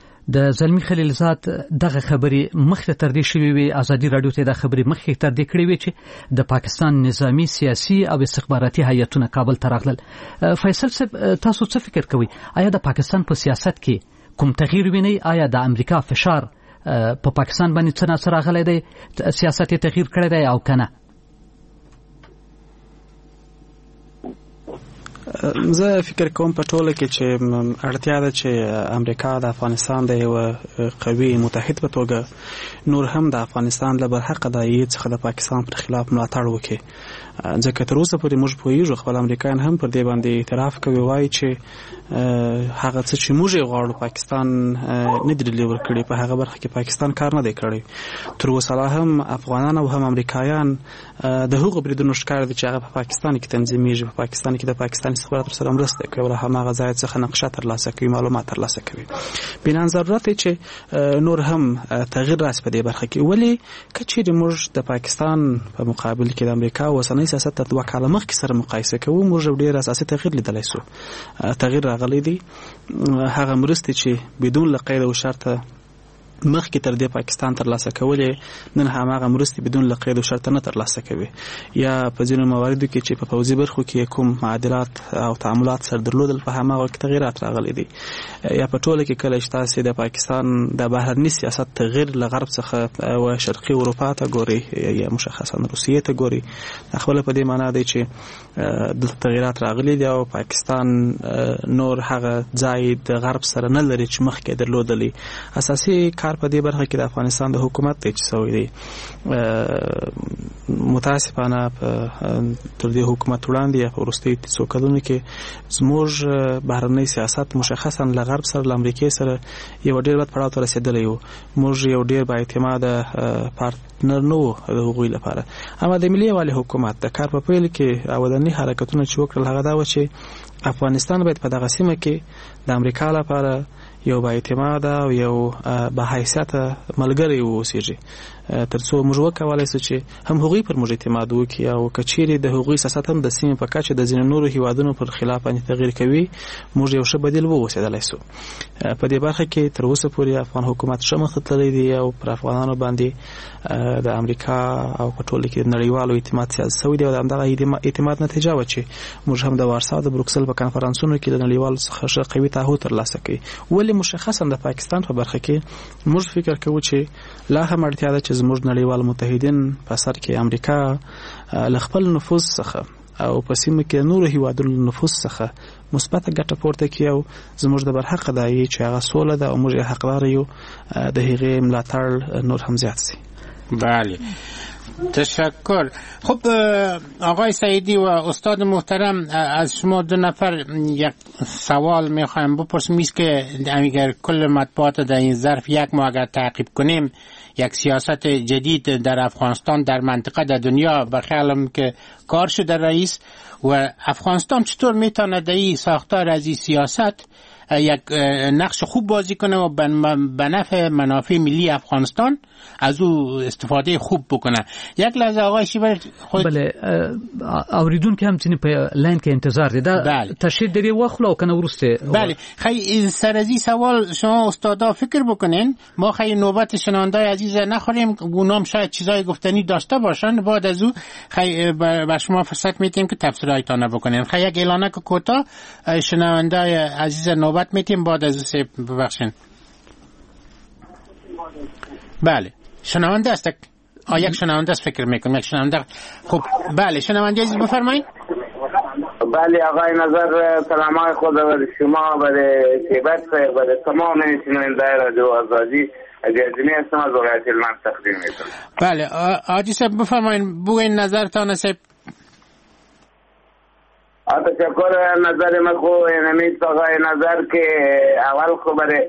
د زلمی خلیلزاد دغه خبري مخ ته تر دې شوی وي ازادي رادیو ته د خبري مخ ته تر دې کړی وي چې د پاکستان نظامی سیاسي او استخباراتي هیئتونه کابل ته راغلل. فیصل صاحب تاسو څه فکر کوئ؟ آیا د پاکستان په سیاست کې کوم تغییر ویني؟ آیا د امریکا فشار په پاکستان باندې څه ناڅه راغلی دی؟ سیاست یې تغییر کړی دی او کنه؟ زه فکر کوم په ټوله کې چې اړتیا ده چې امریکا د افغانستان د یو قوي متحد په توګه نور هم د افغانستان له برحق دایې څخه د پاکستان پر خلاف ملاتړ وکړي، ځکه تر اوسه پورې موږ پوهیږو خپل امریکایان هم پر دې باندې اعتراف کوي، وایي چې هغه څه چې موږ یې غواړو پاکستان نه دی ډیلیور کړی، په هغه برخه کې پاکستان کار نه دی کړی. تر اوسه لا هم افغانان او هم امریکایان د هغو بریدونو ښکار دي چې هغه په پاکستان کې تنظیمیږي، په پاکستان کې د پاکستان استخبارات سره مرسته کوي او هماغه ځای څخه نقشه ترلاسه کوي، معلومات ترلاسه کوي. بنا ضرورت چې نور هم تغییر راځي په دې برخه کې. ولی کچې موږ د پاکستان په مقابل کې د امریکا اوسنۍ سیاست د دوه کاله مخکې سره مقایسه کوو، موږ ډېر اساسي تغییر لیدلی سو. تغییر راغلی دی، هغه مرستې چې بدون له قید او شرطه مخکې تر دې پاکستان ترلاسه کولې، نن هماغه مرستې بدون له قید او شرطه نه ترلاسه کوي. یا په ځینو مواردو کې چې په پوځي برخو کې کوم معادلات او تعاملات سره درلودل، په هماغه کې تغییرات راغلي دي. یا په ټوله کې کله چې تاسې د پاکستان د بهرني سیاست تغییر له غرب څخه او شرقي اروپا ته ګوري یا مشخصا روسیې ته ګوري، خپله په دې معنا دی چې دلته تغییرات راغلي دي او پاکستان نور هغه ځای د غرب سره نه لري چې مخکې درلودلی. اساسي کار په دې برخه کې د افغانستان د حکومت دی چې سوی دی. متاسفانه تر دې حکومت وړاندې یا په وروستیو څو کلونو کې زموږ بهرنی سیاست مشخصا له غرب سره له امریکې سره یو ډېر بد پړاو ته رسېدلی و. موږ یو ډېر با اعتماده پارتنر نه و د هغوی لپاره. اما د ملي یووالي حکومت د کار په پیل کې او وداني حرکتونه چې وکړل هغه دا و چې افغانستان باید په دغه سیمه کې د امریکا لپاره یو با اعتماده او یو با حیثیت ملګری واوسیږي، ترڅو موږ وکولای شو چې هم هغوی پر موږ اعتماد وکړي او که چیرې د هغوی سیاست هم د سیمې په کچه د ځینو نورو هیوادونو پر خلاف باندې تغییر کوي، موږ یو ښه بدیل واوسېدلی شو. په دې برخه کې تر اوسه پورې افغان حکومت ښه مخ ته تللی دی او پر افغانانو باندې د امریکا او په ټوله کې د نړیوالو اعتماد سیاسي شوی دی او د همدغه اعتماد نتیجه وه چې موږ هم د وارسا او د بروکسل په کنفرانسونو کې د نړیوالو څخه ښه قوي تعهد ترلاسه کوي. ولې مشخصا د پاکستان په برخه کې موږ فکر کوو چې لا هم اړتیا ده چې زموږ نړیوال متحدین په سر کې امریکا له خپل نفوذ څخه او په سیمه کې نورو هیوادونو نفوذ څخه مثبته ګټه پورته کړي او زموږ د برحق دی چې هغه سوله ده او موږ یې حقدار یو د هغې ملاتړ نور هم زیات شي. بله، تشکر. خب آقای سعیدی و استاد محترم، از شما دو نفر یک سوال میخوایم بپرسیم. است که اگر کل مطبوعات در این ظرف یک ماه اگر تعقیب کنیم یک سیاست جدید در افغانستان در منطقه در دنیا به خیالم که کار شده رئیس، و افغانستان چطور میتونه در این ساختار از این سیاست یک نقش خوب بازی کنه و به نفع منافع ملی افغانستان از او استفاده خوب بکنه. یک لحظه آقای شیبر خود بله اوریدون که همچنین په لاین کې انتظار دی دا بله. تشریح دری واخلو او کنه ورسته. بله خیلی سر از این سوال شما استادا فکر بکنین، ما خیلی نوبت شنوندای عزیز نخوریم، اونام شاید چیزای گفتنی داشته باشن، بعد از او خیلی به شما فرصت میدیم که تفسیرایتان بکنین. خیلی یک اعلانه که کوتاه شنوندای عزیز نوبت میتیم، بعد از او ببخشین. بله شنونده است. آ یک شنونده است فکر میکنم یک شنونده. خب بله شنونده عزیز بفرمایید. بله آقای نظر، سلام خود برای شما، برای کیبت، برای تمام شنونده رادیو آزادی جزیره هستم از ولایت هلمند تقدیم میکنم. بله آجی صاحب بفرمایید، بگوین نظرتان صاحب. تشکر. نظر من خو نمید آقای نظر که اول خو برای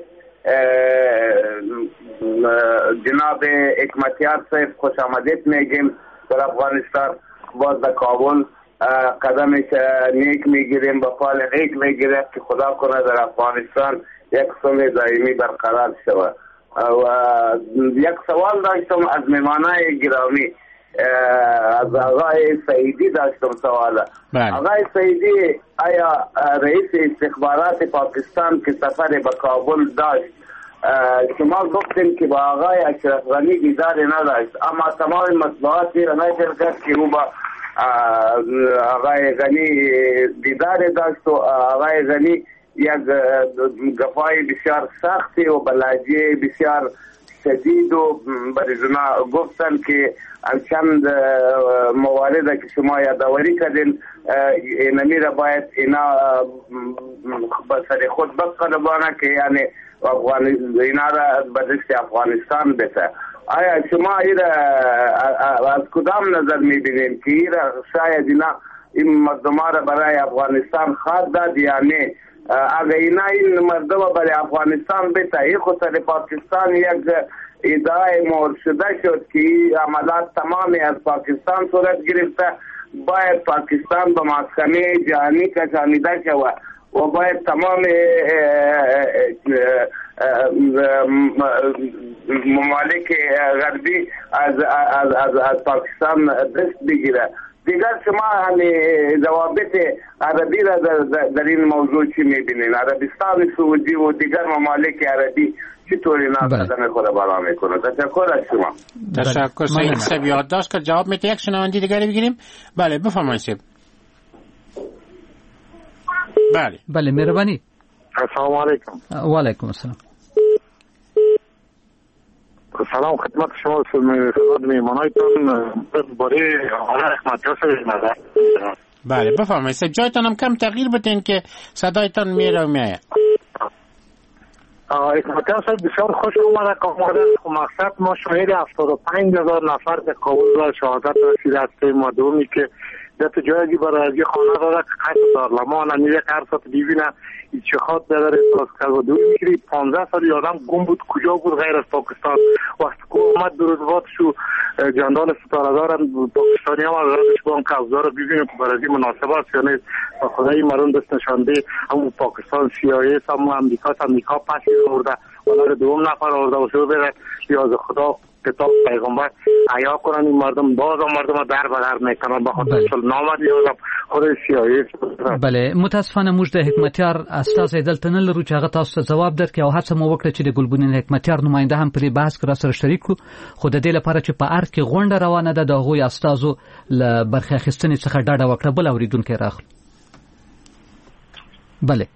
جناب حکمتیار صاحب خوش آمدید میگیم در افغانستان. باز در کابل قدمش نیک میگیریم، با پال نیک میگیریم که خدا کنه در افغانستان یک صلح دائمی برقرار شود. و یک سوال داشتم از مهمانای گرامی، از آقای سعیدی داشتم سوال. آقای سعیدی، آیا رئیس استخبارات پاکستان که سفر به کابل داشت، شما گفتیم که با آقای اشرف غنی دیدار نداشت، اما تمام مطبوعاتی را نشر کرد که او با آقای غنی دیدار داشت و آقای غنی یک گفای بسیار سختی و بلاجه بسیار شدید و بریزنا گفتن که چند موارد که شما یادآوری کردین اینمی را باید اینا بسر خود بقربانه که یعنی افغان اینا را به دست افغانستان بسه. آیا شما اینا از کدام نظر میبینین که اینا شاید اینا این مردم را برای افغانستان خواد داد یا نه؟ اگر اینا این مردم برای افغانستان بسه، این خود سر پاکستان یک ادعای مورد شده شد که عملات تمامی از پاکستان صورت گرفته باید پاکستان به محکمه جهانی کشانیده شود و باید تمام ممالک غربی از از از, از پاکستان دست بگیره. دیگر شما همین ضوابط عربی را در, در این موضوع چی میبینین؟ عربستان سعودی و دیگر ممالک عربی چطوری نقدم خود بالا میکنه؟ تشکر از شما. تشکر سید صاحب، یادداشت کرد جواب میده. یک شنونده دیگری بگیریم. بله بفرمایید صاحب. بله بله مهربانی. السلام علیکم. و علیکم السلام. سلام خدمت شما خدمت میهمانایتان. برای آقای احمدیار صاحب نظر. بله بفرمایید. جایتان هم کم تغییر بدین که صدایتان میره و میاد. احمدیار صاحب بسیار خوش اومده که اومده. مقصد ما شاهد هفتاد و پنج هزار نفر به کابل و شهادت رسیده است. ما دومی که در جایی برای از خانه داره که قصد دارلمان نمیده قرصات بیبینه چه خواد در احساس کرد و دوی میگری پانزده سالی آدم گم بود کجا بود غیر از پاکستان. وقتی که اومد دو روز بعد شو جندال ستاره‌دار پاکستانی هم از رازش با هم که افزار رو بیبینه که برای این مناسبه است یا نیست و خدای مرون دست نشانده همون پاکستان سیایی همون امریکا امریکا پسی آورده و دوم نفر آورده و شو بره بیاز خدا کتاب پیغمبر عیا کنن. این مردم باز مردم در بدر میکنن به خاطر نامد یادم خود سیایی. بله متاسفانه موږ د حکمتیار استازی دلته نه لرو چې هغه تاسو ته ځواب درکړي او هڅه مو وکړه چې د ګلبدین حکمتیار نماینده هم پرې بحث کړه سره شریک کړو. خو د دې لپاره چې په ارګ کې غونډه روانه ده د هغوی استازو له برخې اخیستنې څخه ډاډه وکړه. بل اوریدونکي راغلو. بله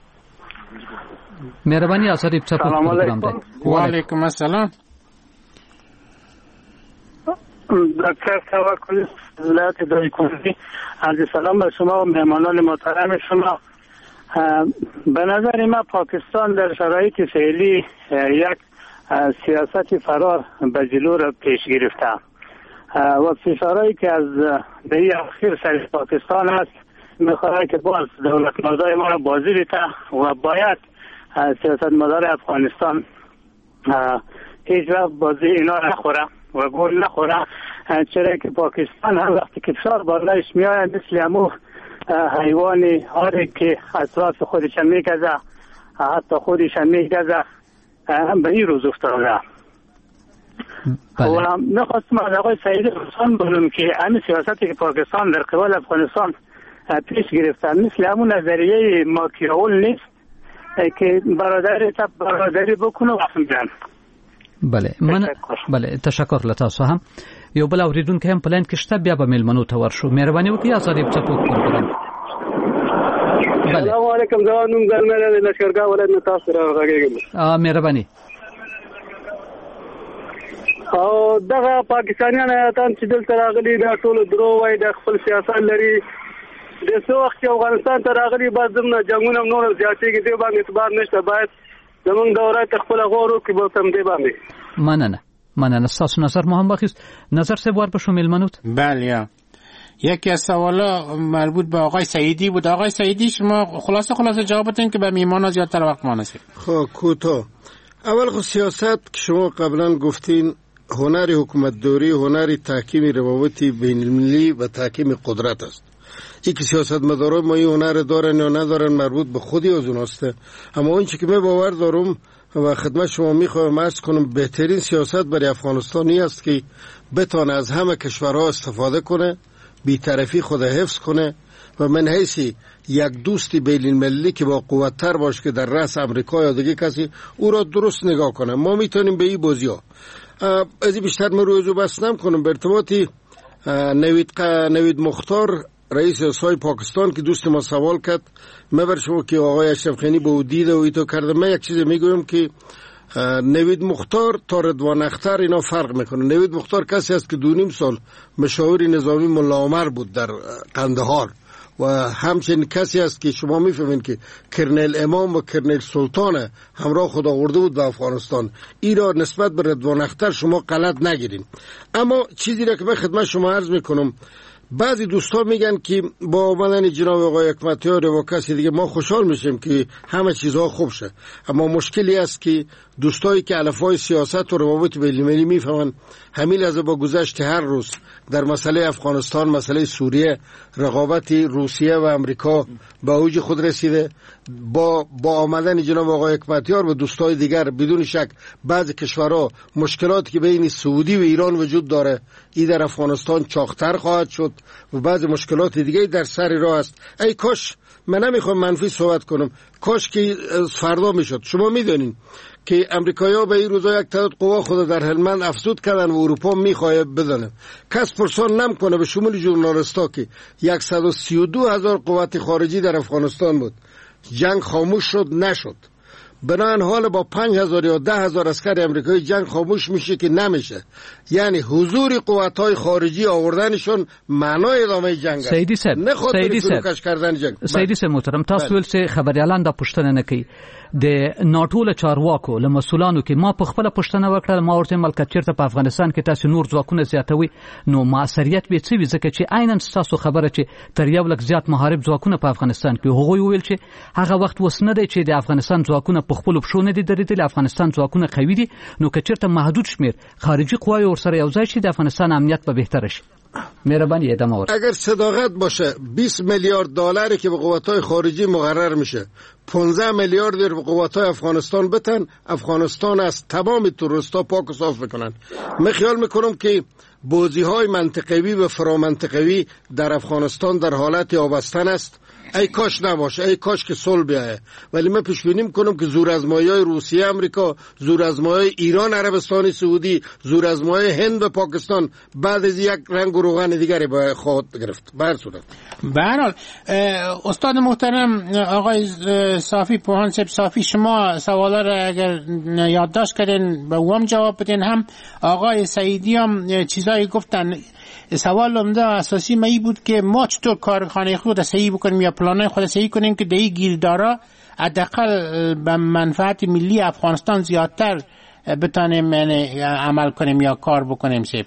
مهرباني آزادی په پروګرام دی. وعلیکم السلام. دکتر توکلی ولایت دایکنی، عرض سلام به شما و مهمانان محترم شما. به نظر من پاکستان در شرایط فعلی یک سیاست فرار به جلو را پیش گرفته و فشارهایی که از دهی اخیر سر پاکستان است میخواهد که باز دولت مردای ما را بازی بیته و باید سیاست مدار افغانستان هیچ وقت بازی اینا نخوره و گل نخوره، چرا که پاکستان هم وقتی که فشار بالایش میآید مثل امو حیوانی آره که اطراف خودش میگزه حتی خودش میگزه به این روز افتاده. و نخواستم از آقای سعید روسان بگم که همین سیاستی که پاکستان در قبال افغانستان پیش گرفته مثل همون نظریه ماکیاول نیست که برادری تا برادری بکنه و افغان. بله من بله تشکر لتاسو هم. یو بل اوریدونکو هم پلان کې شته بیا به ملمنو ته ورشو. مهرباني وکړئ آزادی په پروګرام. بله السلام علیکم. زه نوم زلمه د لشکرګاه ولایت نه تاسو راغږیږم. ا مهرباني. او دغه پاکستانیان ایتان چې دلته راغلي دا ټول درو وای د خپل سیاست لري د څو وخت افغانستان ته راغلي بعد زموږ جنگونه نور زیاتېږي دی باندې اعتبار نشته. باید زمونږ دوره ته خپل غوړو کې به تم دی باندې مننه مننه. تاسو نظر مهم بخیست. نظر سه بار بشو ملمنوت. بله یکی از سوالا مربوط به آقای سعیدی بود. آقای سعیدی شما خلاصه خلاصه جواب بدین که به میهمانا زیادتر وقت ما نشه. خب کوتاه. اول خو سیاست که شما قبلا گفتین هنر حکومت دوری هنر تحکیم روابط بین المللی و تحکیم قدرت است. این که سیاست مدارای ما این هنر دارن یا ندارن مربوط به خودی از اوناسته. اما اون چی که من باور دارم و خدمت شما میخواهم عرض کنم بهترین سیاست برای افغانستانی است که بتانه از همه کشورها استفاده کنه، بی‌طرفی خود حفظ کنه و من حیثی یک دوستی بین المللی که با قوت تر باشه که در رأس امریکا یا دیگه کسی او را درست نگاه کنه. ما میتونیم به این بازی ها از بیشتر من رویزو بس نم کنم. به ارتباطی نوید, نوید مختار رئیس اسای پاکستان که دوست ما سوال کرد من شما که آقای اشرف غنی به او دیده و ایتو کرده، من یک چیز میگویم که نوید مختار تا رضوان اختر اینا فرق میکنه. نوید مختار کسی است که دو نیم سال مشاور نظامی ملا عمر بود در قندهار و همچنین کسی است که شما میفهمین که کرنل امام و کرنل سلطان همراه خود آورده بود به افغانستان. این را نسبت به رضوان اختر شما غلط نگیرین. اما چیزی را که من خدمت شما عرض میکنم، بعضی دوستا میگن که با آمدن جناب آقای حکمتیار و کسی دیگه ما خوشحال میشیم که همه چیزها خوب شه. اما مشکلی است که دوستایی که الفای سیاست و روابط بین المللی میفهمن همین از با گذشت هر روز در مسئله افغانستان، مسئله سوریه، رقابت روسیه و امریکا به اوج خود رسیده. با با آمدن جناب آقای حکمتیار و دوستای دیگر بدون شک بعضی کشورها مشکلاتی که بین سعودی و ایران وجود داره این در افغانستان چاقتر خواهد شد و بعضی مشکلات دیگه در سر راه است. ای کاش، من نمیخوام منفی صحبت کنم، کاش که فردا میشد. شما میدونین که امریکایی‌ها به این روزا یک تعداد قوا خود در هلمند افزود کردن و اروپا میخواه بدونه. کس پرسان نمیکنه به شمول ژورنالیستا که صد و سی و دو هزار قوت خارجی در افغانستان بود. جنگ خاموش شد نشد. بنان حال با پنج هزار یا ده هزار عسکر امریکایی جنگ خاموش میشه که نمیشه. یعنی حضور قوت‌های خارجی آوردنشون معنای ادامه جنگ است. سیدی صاحب، نه خاطر سیدی فروکش کردن جنگ. سیدی صاحب محترم، تاسو ول چې خبريالان دا پښتنه نه کوي د ناټو له چارواکو له مسولانو کې ما په خپل پښتنه وکړه، ما ورته ملکت چیرته په افغانستان کې تاسو نور ځواکونه زیاتوي نو موثریت به څه وي، ځکه چې عیناً تاسو خبره چې تر یو لک زیات محارب ځواکونه په افغانستان کې هغوی ویل چې هغه وخت وسنه دی چې د افغانستان ځواکونه په خپل پښو نه دي درېدل، افغانستان ځواکونه قوي دي، نو که چیرته محدود شمیر خارجي قواوی ورسره یو ځای شي د افغانستان امنیت به بهتر شي. مهربانی ادامه ورکړئ. اگر صداقت باشه بیست میلیارد دلاری که به قوت‌های خارجی مقرر میشه، پانزده میلیارد به قوت‌های افغانستان بتن، افغانستان از تمام تروریستا پاک و صاف بکنن. من خیال میکنم که بازی‌های منطقوی و فرامنطقوی در افغانستان در حالت آبستن است. ای کاش نباشه، ای کاش که صلح بیایه، ولی من پیش بینی میکنم که زورآزمایی‌های روسیه، امریکا، زورآزمایی ایران، عربستان سعودی، زورآزمایی هند و پاکستان بعد از یک رنگ و روغن دیگری باید خواهد گرفت. به هر صورت به هر حال استاد محترم آقای صافی، پوهان صاحب صافی، شما سوالا را اگر یادداشت کردین به اون جواب بدین. هم آقای سعیدی هم چیزایی گفتن. سوال عمده اساسی ما ای بود که ما چطور کارخانه خود صحیح بکنیم یا پلانای خود صحیح کنیم که دی گیردارا حداقل به منفعت ملی افغانستان زیادتر بتانیم یعنی عمل کنیم یا کار بکنیم. سیب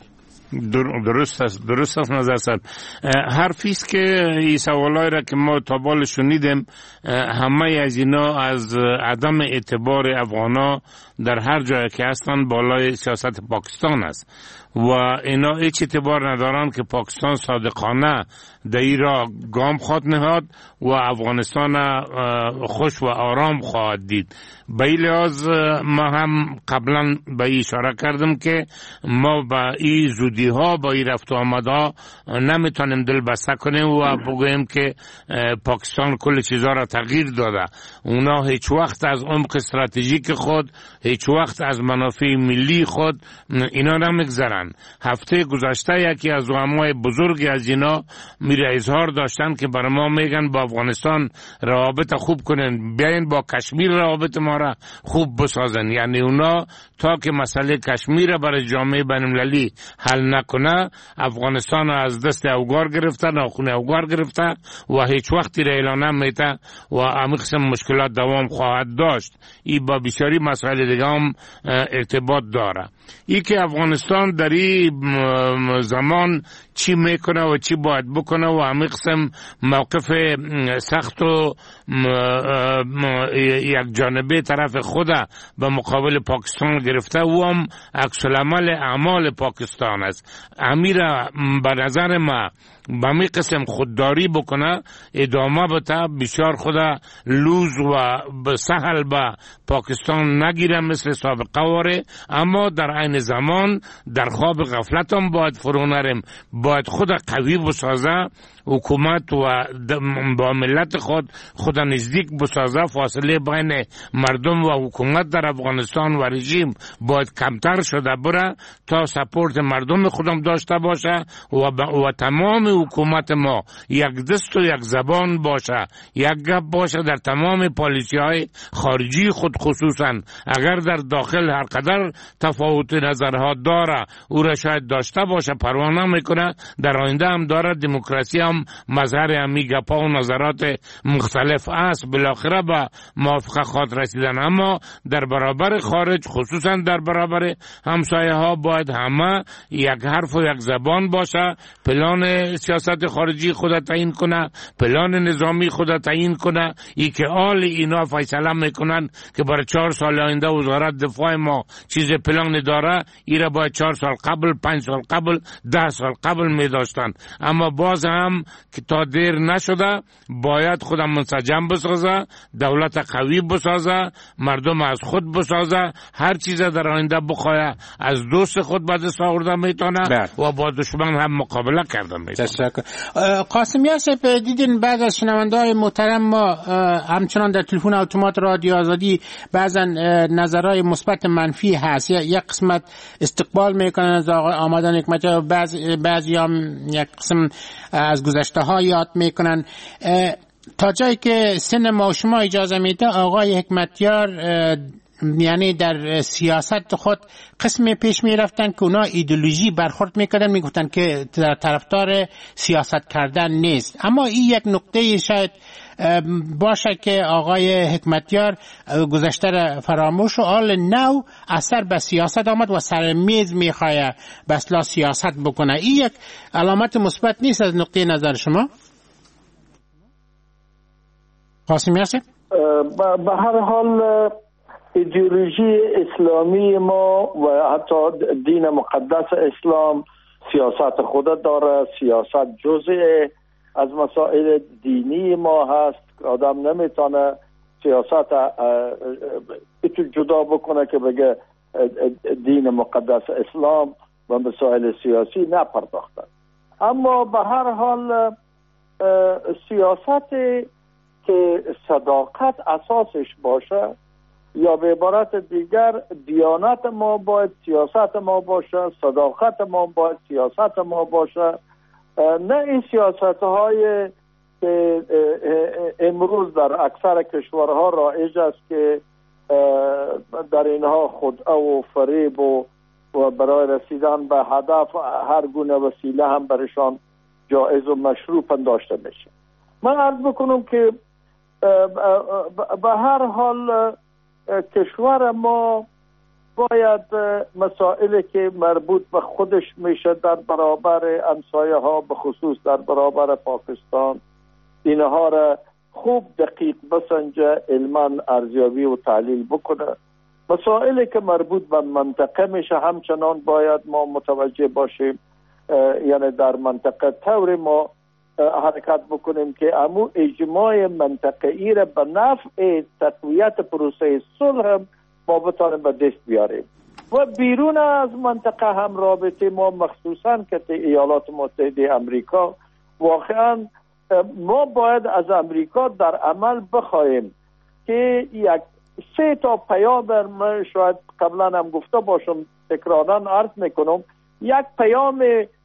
درست است، درست است نظر صاحب. حرفی است که این سوالای را که ما تا بال شنیدیم همه از اینا از عدم اعتبار افغانا در هر جایی که هستند بالای سیاست پاکستان است و اینا هیچ اعتبار ندارن که پاکستان صادقانه در این را گام خواهد نهاد و افغانستان خوش و آرام خواهد دید. به این لحاظ ما هم قبلا به این اشاره کردم که ما با این زودی ها با این رفت و آمد ها نمیتونیم دل بسته کنیم و بگویم که پاکستان کل چیزها را تغییر داده. اونا هیچ وقت از عمق استراتژیک خود، هیچ وقت از منافع ملی خود اینا نمیگذرن. هفته گذشته یکی از علمای بزرگی از اینا میره اظهار داشتن که برای ما میگن با افغانستان روابط خوب کنن، بیاین با کشمیر روابط ما را خوب بسازن. یعنی اونا تا که مسئله کشمیر برای جامعه بین‌المللی حل نکنه افغانستان از دست اوگار گرفته، ناخون اوگار گرفته و هیچ وقتی را اعلان نمیته و همین قسم مشکلات دوام خواهد داشت. این با بسیاری مسائل دیگه هم ارتباط داره. ای که افغانستان در این زمان چی میکنه و چی باید بکنه و همین قسم موقف سخت و یک جانبه طرف خود به مقابل پاکستان گرفته و هم عکس العمل اعمال پاکستان است. امیره به نظر ما به می قسم خودداری بکنه ادامه بده، بسیار خدا لوز و سهل به پاکستان نگیره مثل سابقه واره، اما در عین زمان در خواب غفلت هم باید فرو نریم، باید خود قوی بسازه، حکومت و با ملت خود خود نزدیک بسازه، فاصله بین مردم و حکومت در افغانستان و رژیم باید کمتر شده بره تا سپورت مردم خودم داشته باشه و, و تمام حکومت ما یک دست و یک زبان باشه، یک گپ باشه در تمام پالیسی های خارجی خود، خصوصا اگر در داخل هر قدر تفاوت نظرها داره او را شاید داشته باشه، پروا نمیکنه، در آینده هم داره، دموکراسی هم هم مظهر امی گپا و نظرات مختلف است، بالاخره به موافقه خواهد رسیدن. اما در برابر خارج، خصوصا در برابر همسایه ها، باید همه یک حرف و یک زبان باشه، پلان سیاست خارجی خود تعیین کنه، پلان نظامی خود تعیین کنه، ای که آل اینا فیصله میکنن که برای چهار سال آینده وزارت دفاع ما چیز پلان داره، ایره باید چهار سال قبل، پنج سال قبل، ده سال قبل می داشتن. اما باز هم که تا دیر نشده باید خودم منسجم بسازه، دولت قوی بسازه، مردم از خود بسازه، هر چیز در آینده بخواه از دوست خود بعد ساورده میتونه و با دشمن هم مقابله کرده میتونه. تشکر. قاسمی صاحب، دیدین بعد از شنونده های محترم ما همچنان در تلفن اتومات رادیو آزادی بعضا نظرهای مثبت منفی هست، یک قسمت استقبال میکنن از آمدن حکمتی و بعض بعضی هم یک قسم از گذشته ها یاد میکنن. تا جایی که سن ما و شما اجازه میده، آقای حکمتیار یعنی در سیاست خود قسم پیش می رفتن که اونا ایدئولوژی برخورد میکردن، میگفتن که در طرفدار سیاست کردن نیست. اما این یک نقطه شاید باشه که آقای حکمتیار گذشته را فراموش و آل نو اثر به سیاست آمد و سر میز میخواه به اصلاح سیاست بکنه. این یک علامت مثبت نیست از نقطه نظر شما؟ قاسمی هستی؟ به هر حال ایدئولوژی اسلامی ما و حتی دین مقدس اسلام سیاست خود داره. سیاست جزء از مسائل دینی ما هست. آدم نمیتونه سیاست ایتو جدا بکنه که بگه دین مقدس اسلام و مسائل سیاسی نپرداخته. اما به هر حال سیاست که صداقت اساسش باشه، یا به عبارت دیگر دیانت ما باید سیاست ما باشه، صداقت ما باید سیاست ما باشه، نه این سیاست های که امروز در اکثر کشورها رایج است که در اینها خدعه و فریب و برای رسیدن به هدف هر گونه وسیله هم برشان جایز و مشروع پنداشته میشه. من عرض بکنم که به هر حال کشور ما باید مسائلی که مربوط به خودش میشه در برابر همسایه ها، به خصوص در برابر پاکستان، اینها را خوب دقیق بسنجه، علما ارزیابی و تحلیل بکنه. مسائلی که مربوط به منطقه میشه همچنان باید ما متوجه باشیم، یعنی در منطقه طور ما حرکت بکنیم که امو اجماع منطقه‌ای را به نفع تقویت پروسه صلح هم ما بتانیم به دست بیاریم. و بیرون از منطقه هم رابطه ما مخصوصا که ایالات متحده امریکا، واقعا ما باید از امریکا در عمل بخواهیم که یک سه تا پیام، من شاید قبلا هم گفته باشم تکرارا عرض میکنم، یک پیام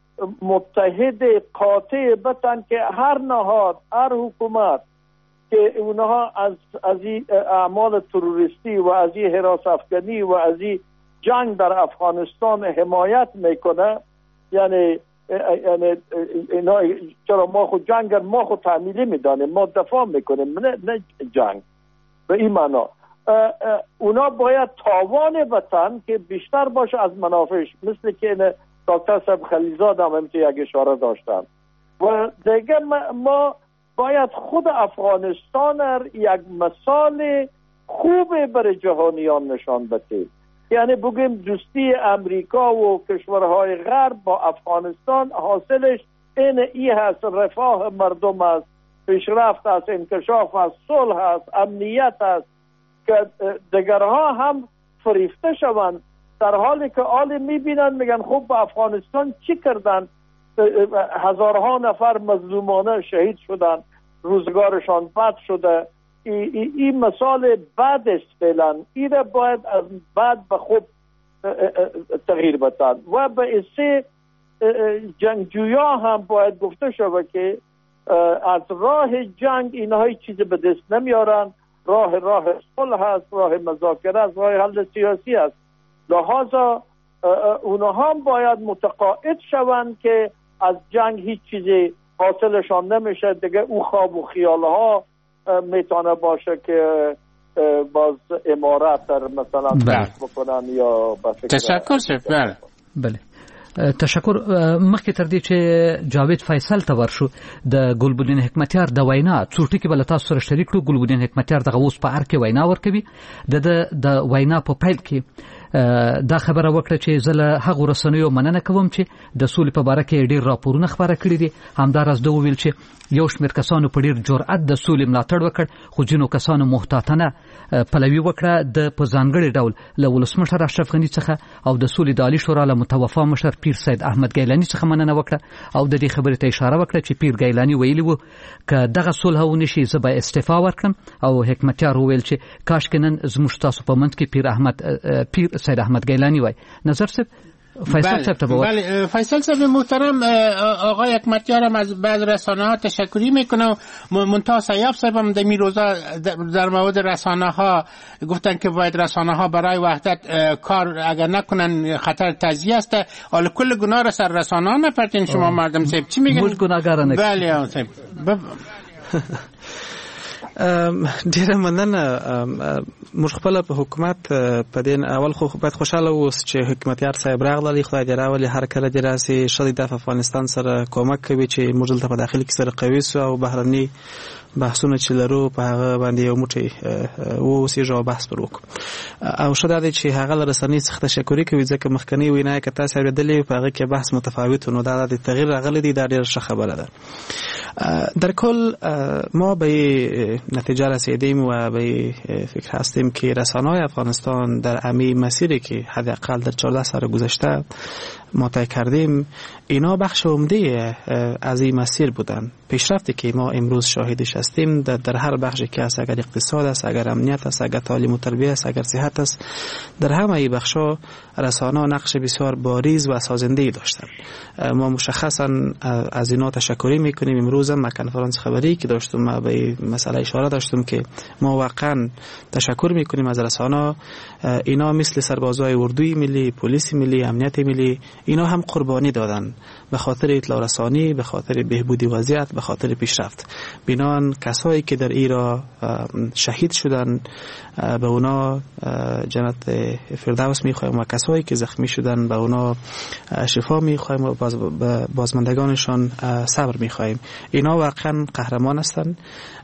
متحد قاطع بتن که هر نهاد، هر حکومت که اونها از از این اعمال تروریستی و از این حراس افغانی و از این جنگ در افغانستان حمایت میکنه، یعنی یعنی اینا چرا ما خود جنگ ما خود تعمیلی میدانیم، ما دفاع میکنیم، نه, نه جنگ به این معنا. اونا باید تاوان وطن که بیشتر باشه از منافعش، مثل که دکتر صاحب خلیزاد هم همچه یک اشاره داشتن. و دیگه ما باید خود افغانستان را یک مثال خوب برای جهانیان نشان بدهیم، یعنی بگیم دوستی امریکا و کشورهای غرب با افغانستان حاصلش این ای هست، رفاه مردم است، پیشرفت است، انکشاف است، صلح است، امنیت است، که دیگرها هم فریفته شوند، در حالی که آل میبینن میگن خب با افغانستان چی کردن، هزارها نفر مظلومانه شهید شدن، روزگارشان بد شده. این ای, ای مثال بد است فعلا، این را باید از بد به خوب تغییر بدن. و به اسه جنگجویا هم باید گفته شده که از راه جنگ اینها هیچ چیز به دست نمیارن، راه راه صلح هست، راه مذاکره است، راه حل سیاسی است. لحاظا اونها هم باید متقاعد شوند که از جنگ هیچ چیزی حاصلشان نمیشه دیگه، او خواب و خیالها میتونه باشه که باز امارت در مثلا بحث بکنن یا تشکر شف. بله بله تشکر. مخکې تر دې چې جاوید فیصل ته ورشو د ګلبدین حکمتیار د وینا څو ټکي بل تاسو سره شریک کړو. ګلبدین حکمتیار دغه اوس په ار کې وینا ورکوي. د د وینا په پیل کې دا خبره وکړه چې زه له هغو رسنیو مننه کوم چې د سولې په باره کې ډېر راپورونه خپاره کړي دي. همداراز ده وویل چې یو شمېر کسانو په ډېر جرأت د سولې ملاتړ وکړ، خو ځینو کسانو محتاطانه پلوي وکړه. د په ځانګړي ډول له ولسمشر اشرف غني څخه او د سولې د عالي شورا له متوفا مشر پیر سید احمد ګیلاني څخه مننه وکړه او د دې خبرې ته اشاره وکړه چې پیر ګیلاني ویلي وو که دغه صلح ونشي زه به استعفا ورکړم. او حکمتیار وویل چې کاشکې نن زموږ تاسو په منځ کې پیر احمد پیر سید احمد ګیلانی وای. نظر صاحب فیصل صاحب تبا بله فیصل صاحب محترم، آقای حکمتیار هم از بعض رسانه ها تشکری میکنه. منتها سیاف صاحب هم در روزا در مورد رسانه ها گفتن که باید رسانه ها برای وحدت کار اگر نکنن خطر تضییع است. حالا کل گناه را سر رسانه ها نپرتین شما مردم صاحب چی میگن؟ موږ ګناهګاران. بله صاحب ډیره مننه. موږ خپل په حکومت په دین اول خو باید خوشاله اوس چې حکمتیار صاحب راغلی. خدای دې راولي هر کله دې راسي شدید د افغانستان سره کومک کوي چې موږ دلته په داخلي کې سره قوي سو او بهرني بحثونه چې لرو په هغه باندې یو موټی ووسیږو او بحث وکړو. او شته دا چې هغه له رسنۍ څخه تشکر کوي ځکه مخکنی وینا کې تاسو اوریدلې په هغه کې بحث متفاوت نو دا د تغییر راغلی دی. دا ډېر ښه خبره ده. در کل ما به نتیجه رسیدیم و به فکر هستیم که رسانه‌های افغانستان در امی مسیری که حداقل در چهارده سال گذشته ما طی کردیم اینا بخش عمده از این مسیر بودن. پیشرفتی که ما امروز شاهدش هستیم در, در هر بخشی که است، اگر اقتصاد است، اگر امنیت است، اگر تعلیم و تربیت است، اگر صحت است، در همه این بخش‌ها رسانه‌ها نقش بسیار بارز و سازنده‌ای داشتند. ما مشخصا از اینا تشکری میکنیم. امروز هم کنفرانس خبری که داشتم ما به مسئله اشاره داشتم که ما واقعا تشکر میکنیم از رسانه‌ها. اینا مثل سربازای اردوی ملی، پلیس ملی، امنیت ملی، اینا هم قربانی دادن به خاطر اطلاع رسانی، به خاطر بهبودی وضعیت، به خاطر پیشرفت. بنابراین کسایی که در ایران شهید شدن به اونا جنت فردوس میخوایم و کسایی که زخمی شدن به اونا شفا میخوایم و باز بازماندگانشان صبر میخوایم. اینا واقعا قهرمان هستند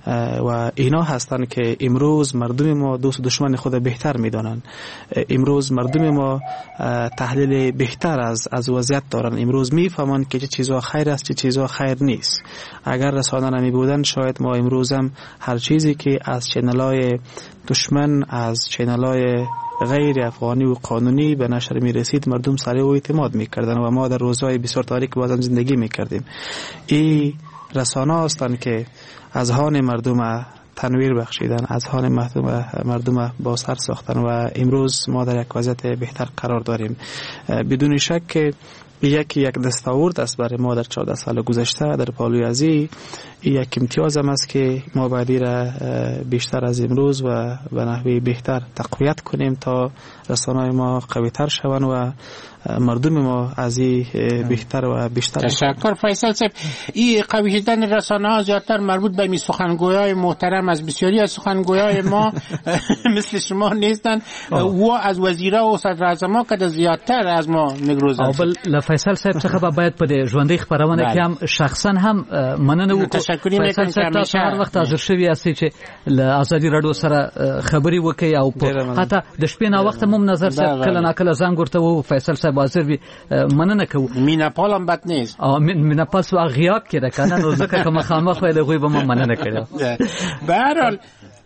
و اینا هستند که امروز مردم ما دوست و دشمن خود بهتر میدانند. امروز مردم ما تحلیل بهتر از از وضعیت دارن. امروز میفهمند که چه چیزا خیر است چه چیزا خیر نیست. اگر رسانه نمی بودن شاید ما امروز هم هر چیزی که از چینل‌های دشمن، از چینل‌های غیر افغانی و قانونی به نشر می رسید مردم سریع و اعتماد می کردن و ما در روزهای بسیار تاریک بازم زندگی می کردیم. این رسانه هستند که از هان مردم تنویر بخشیدن، از حال مردم مردم با سر ساختن و امروز ما در یک وضعیت بهتر قرار داریم. بدون شک که یکی یک دستاورد است برای ما در چهارده سال گذشته در پالوی ازی. یک امتیاز هم است که ما باید را بیشتر از امروز و به نحوی بهتر تقویت کنیم تا رسانه‌های ما قوی‌تر شوند و مردم ما از این بهتر و بیشتر. تشکر فیصل صاحب. این قوی شدن رسانه ها زیادتر مربوط به می سخنگویای محترم از بسیاری از سخنگویای ما مثل شما نیستن و از وزیرا و صدر اعظما که زیادتر از ما میگروزن. او بل فیصل صاحب څخه باید په ژوندۍ خبرونه کې هم شخصا هم مننه وکړو. تشکر میکنم که همیشه هر وخت حاضر شوی یاستئ چې له آزادي رادیو سره خبري وکړي او حتی د شپې نه وخت هم نظر صاحب کله نه کله زنګ ورته و فیصل صاحب حاضر وي مننه کوو. میناپال هم بد نیست. اه میناپال سو غیاب کړه کنه نو ځکه که مخامخ ویل غوی به ما مننه کړو. به هر حال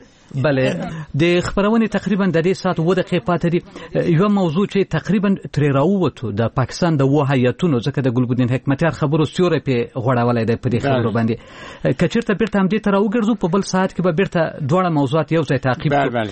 بله د خبرونه تقریبا د دې سات و دقیقې پاتې دي. یو موضوع چې تقریبا ترې راووتو د پاکستان د و هیاتونو ځکه د ګلبدین حکمتیار خبرو سیوري په غوړولای دی په دې خبرو باندې کچیرته بیرته هم دې تر وګرځو په بل ساعت کې به بیرته دوه موضوعات یو ځای تعقیب کړو.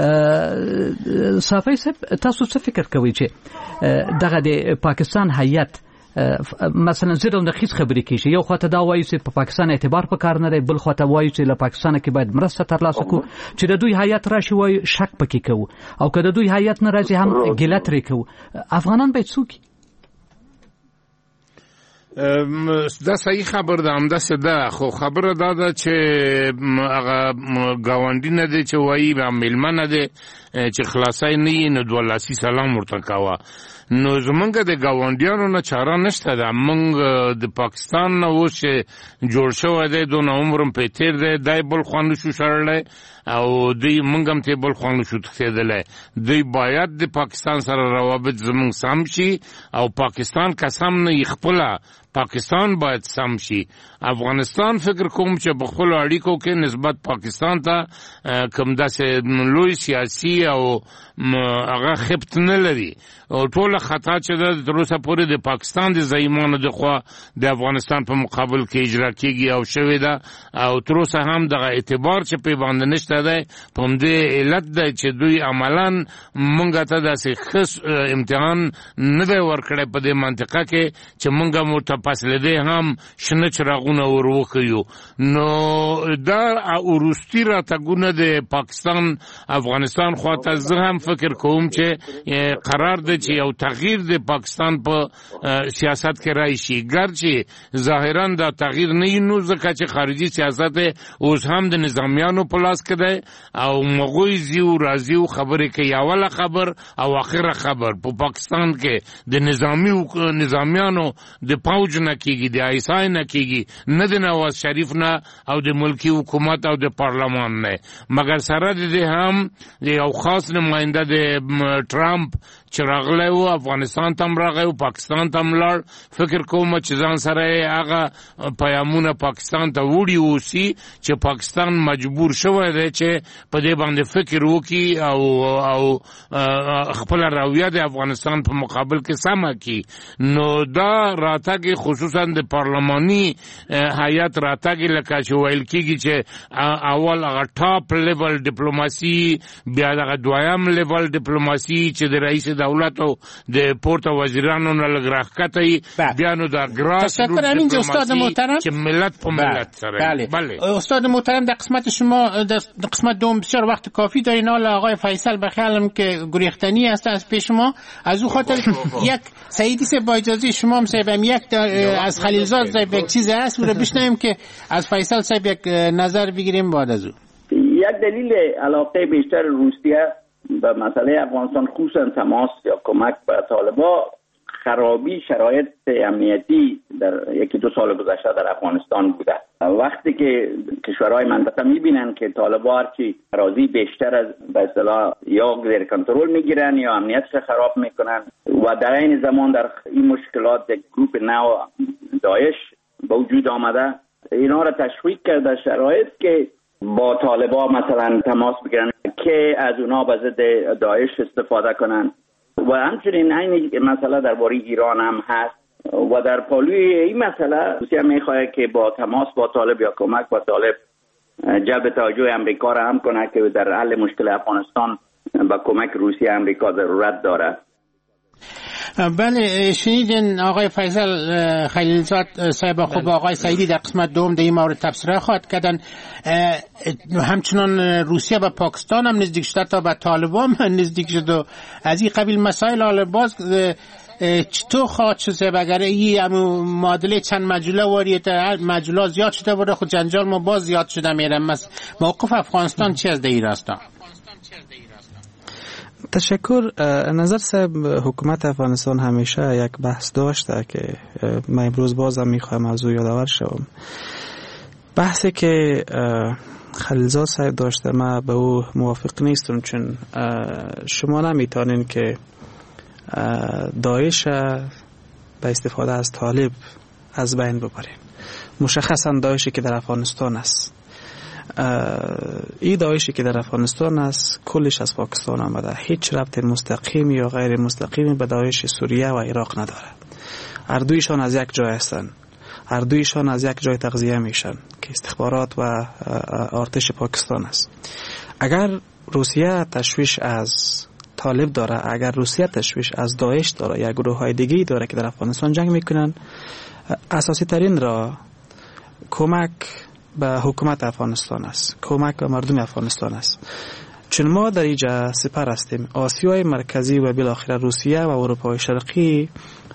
صافی صاحب تاسو څه فکر کوئ چې دغه د پاکستان هیات مثلا زیرو نقیص خبرې کیږي؟ یو خواته دا وایي چې په پاکستان اعتبار په کار نه دی، بل خواته وایي چې له پاکستان کې باید مرسته ترلاسه کړو چې د دوی هیات راشي وایي شک پکې کوو او که د دوی هیات نه راځي هم ګیله ترې کوو. افغانان باید څوک دا صحیح خبر ده، همداسې ده، خو خبره دا ده چې هغه ګاونډي نه دی چې وایي میلمه نه دی چې خلاصی نه یې نو دوه لاسي سلام ورته کوه. نو زمونږ د ګاونډیانو نه چاره نشته ده. موږ د پاکستان نه اوس چې جوړ شوی دی دونه عمر هم پرې تېر دی، دی بل خوا نشو شړلی او دوی موږ هم ته بل خوا نشو تښتېدلی. دوی باید د پاکستان سره روابط زمونږ سم شي او پاکستان که سم نه یې خپله پاکستان باید سم شي. افغانستان فکر کوم چې په خپلو اړیکو کې نسبت پاکستان ته کوم داسې لوی سیاسي او هغه خبت نه لري او ټوله خطا چې ده تر اوسه پورې د پاکستان د زعیمانو د خوا د افغانستان په مقابل کې اجرا کېږي او شوې ده او تر اوسه هم دغه اعتبار چې پرې باندې نشته دی. په همدې علت دی چې دوی عملا موږ ته داسې ښه امتحان نه دی ورکړی په دې منطقه کې چې موږ هم ورته فاصلې هم شنه چراغونه ور وښیو. نو دا وروستي راتګونه د پاکستان افغانستان خواته زه هم فکر کوم چې قرار دی چې یو تغییر د پاکستان په سیاست کې راشي. ګرچې ظاهرا دا تغییر نه وي نو ځکه چې خارجي سیاست اوس هم د نظامیانو په لاس کې دی او مغوی زیو راځي او خبرې کوي. اوله خبر او اخره خبر په پاکستان کې د نظامی نظامیانو د پاوج نه کېږي، د آی اس آی نه کېږي، نه د نواز شریف نه او د ملکی حکومت او د پارلمان نه. مګر سره د دې هم یو خاص نماینده د ټرامپ چې راغلی و افغانستان ته هم راغی و پاکستان ته هم لاړ. فکر کوم چې ځان سره یې هغه پیامونه پاکستان ته وړي اوسي چې پاکستان مجبور شوی دی چې په دې باندې فکر وکړي او او خپله رویه د افغانستان په مقابل کې سمه کړي. نو دا راتګ خصوصا د پارلماني هیات راتګ لکه چې ویل کېږي چې اول هغه ټاپ لیول ډیپلوماسي، بیا دغه دویم لیول ډیپلوماسي چې د رئیس دولت او د پورته وزیرانو نه لږ راښکته وي، بیا نو دا ګراس روټ ډیپلوماسي چې ملت په ملت سره. بله استاد محترم، در قسمت شما در قسمت دوم بسیار وقت کافی دارین. حالا آقای فیصل بخیالم که گریختنی هست از پیش ما، از او خاطر یک سعیدی سه با اجازه شما هم صاحبم یک از خلیلزاد صاحب یک چیز هست رو بشنویم که از فیصل صاحب یک نظر بگیریم بعد از او. یک دلیل علاقه بیشتر روسیه به مسئله افغانستان خصوصا تماس یا کمک به طالبان خرابی شرایط امنیتی در یکی دو سال گذشته در افغانستان بوده. وقتی که کشورهای منطقه میبینن که طالبان هرچی اراضی بیشتر از به اصطلاح یا زیر کنترل میگیرن یا امنیتش خراب میکنن و در این زمان در این مشکلات یک گروپ نو داعش به وجود آمده، اینا را تشویق کرده شرایط که با طالبان مثلا تماس بگیرن که از اونا به ضد داعش استفاده کنن. و همچنین این مسئله درباره ایران هم هست و در پالوی این مسئله روسیه میخواد که با تماس با طالب یا کمک با طالب جلب توجه امریکا را هم کنه که در حل مشکل افغانستان با کمک روسیه امریکا ضرورت داره. بله شنیدین آقای فیصل خلیلزاد صاحب خوب آقای سعیدی در قسمت دوم در این مورد تبصره خواهد کردن. همچنان روسیه و پاکستان هم نزدیک شده تا به طالبان هم نزدیک شده و از این قبیل مسائل. حالا باز چطور خواهد شده اگر این معادله چند مجله واریت مجله زیاد شده بوده خود جنجال ما باز زیاد شده میرم. موقف افغانستان چی از در این راستا؟ تشکر. نظر صاحب حکومت افغانستان همیشه یک بحث داشته که من امروز بازم میخواهم موضوع یادآور شوم. بحثی که خلیلزاد صاحب داشته من به او موافق نیستم، چون شما نمیتونین که داعش به استفاده از طالب از بین ببرین. مشخصا داعشی که در افغانستان است، این داعشی که در افغانستان است کلش از پاکستان آمده، هیچ ربط مستقیم یا غیر مستقیم به داعش سوریه و عراق نداره. هر دویشان از یک جای هستند، هر دویشان از یک جای تغذیه میشن که استخبارات و ارتش پاکستان است. اگر روسیه تشویش از طالب داره، اگر روسیه تشویش از داعش داره یا گروه های دیگه داره که در افغانستان جنگ میکنن، اساسی ترین را کمک به حکومت افغانستان است، کمک به مردم افغانستان است. چون ما در اینجا سپر هستیم، آسیای مرکزی و بالاخره روسیه و اروپای شرقی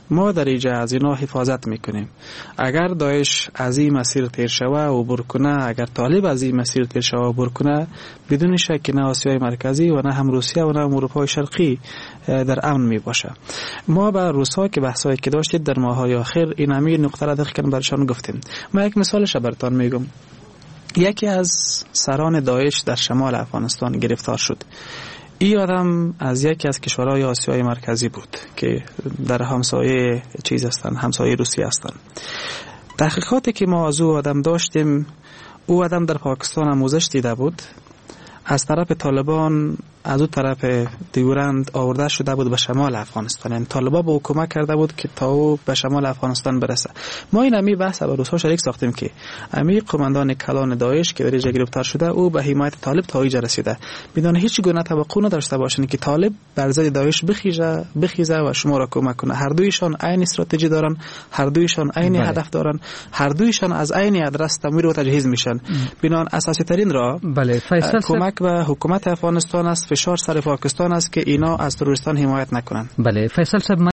ما در اینجا از اینا حفاظت میکنیم. اگر داعش از این مسیر تیر شوه و عبور کنه، اگر طالب از این مسیر تیر شوه و عبور کنه، بدون شک نه آسیای مرکزی و نه هم روسیه و نه هم اروپای شرقی در امن می باشه. ما با روسا که بحثایی که داشتید در ماهای آخر این همه نقطه را دقیقاً برشان گفتیم. ما یک مثالش براتون میگم. یکی از سران داعش در شمال افغانستان گرفتار شد. این آدم از یکی از کشورهای آسیای مرکزی بود که در همسایه چیز هستن، همسایه روسیه هستن. تحقیقاتی که ما از او آدم داشتیم، او آدم در پاکستان آموزش دیده بود، از طرف طالبان از اون طرف دیورند آورده شده بود به شمال افغانستان. یعنی طالبان به حکومت کرده بود که تا او به شمال افغانستان برسه. ما این امی بحث با روس‌ها شریک ساختیم که امی قماندان کلان داعش که در اینجا گرفتار شده، او به حمایت طالب تا اینجا رسیده. بدون هیچ گونه توقع نداشته باشن که طالب بر ضد داعش بخیزه بخیزه و شما را کمک کنه. هر دویشان عین استراتژی دارن، هر دویشان عین بله. هدف دارن، هر دویشان از عین ادرس تمویل و تجهیز میشن. بنان اساسی ترین را بله فیصل کمک به حکومت افغانستان است، فشار سر پاکستان است که اینا از تروریستان حمایت نکنند. بله فیصل صاحب،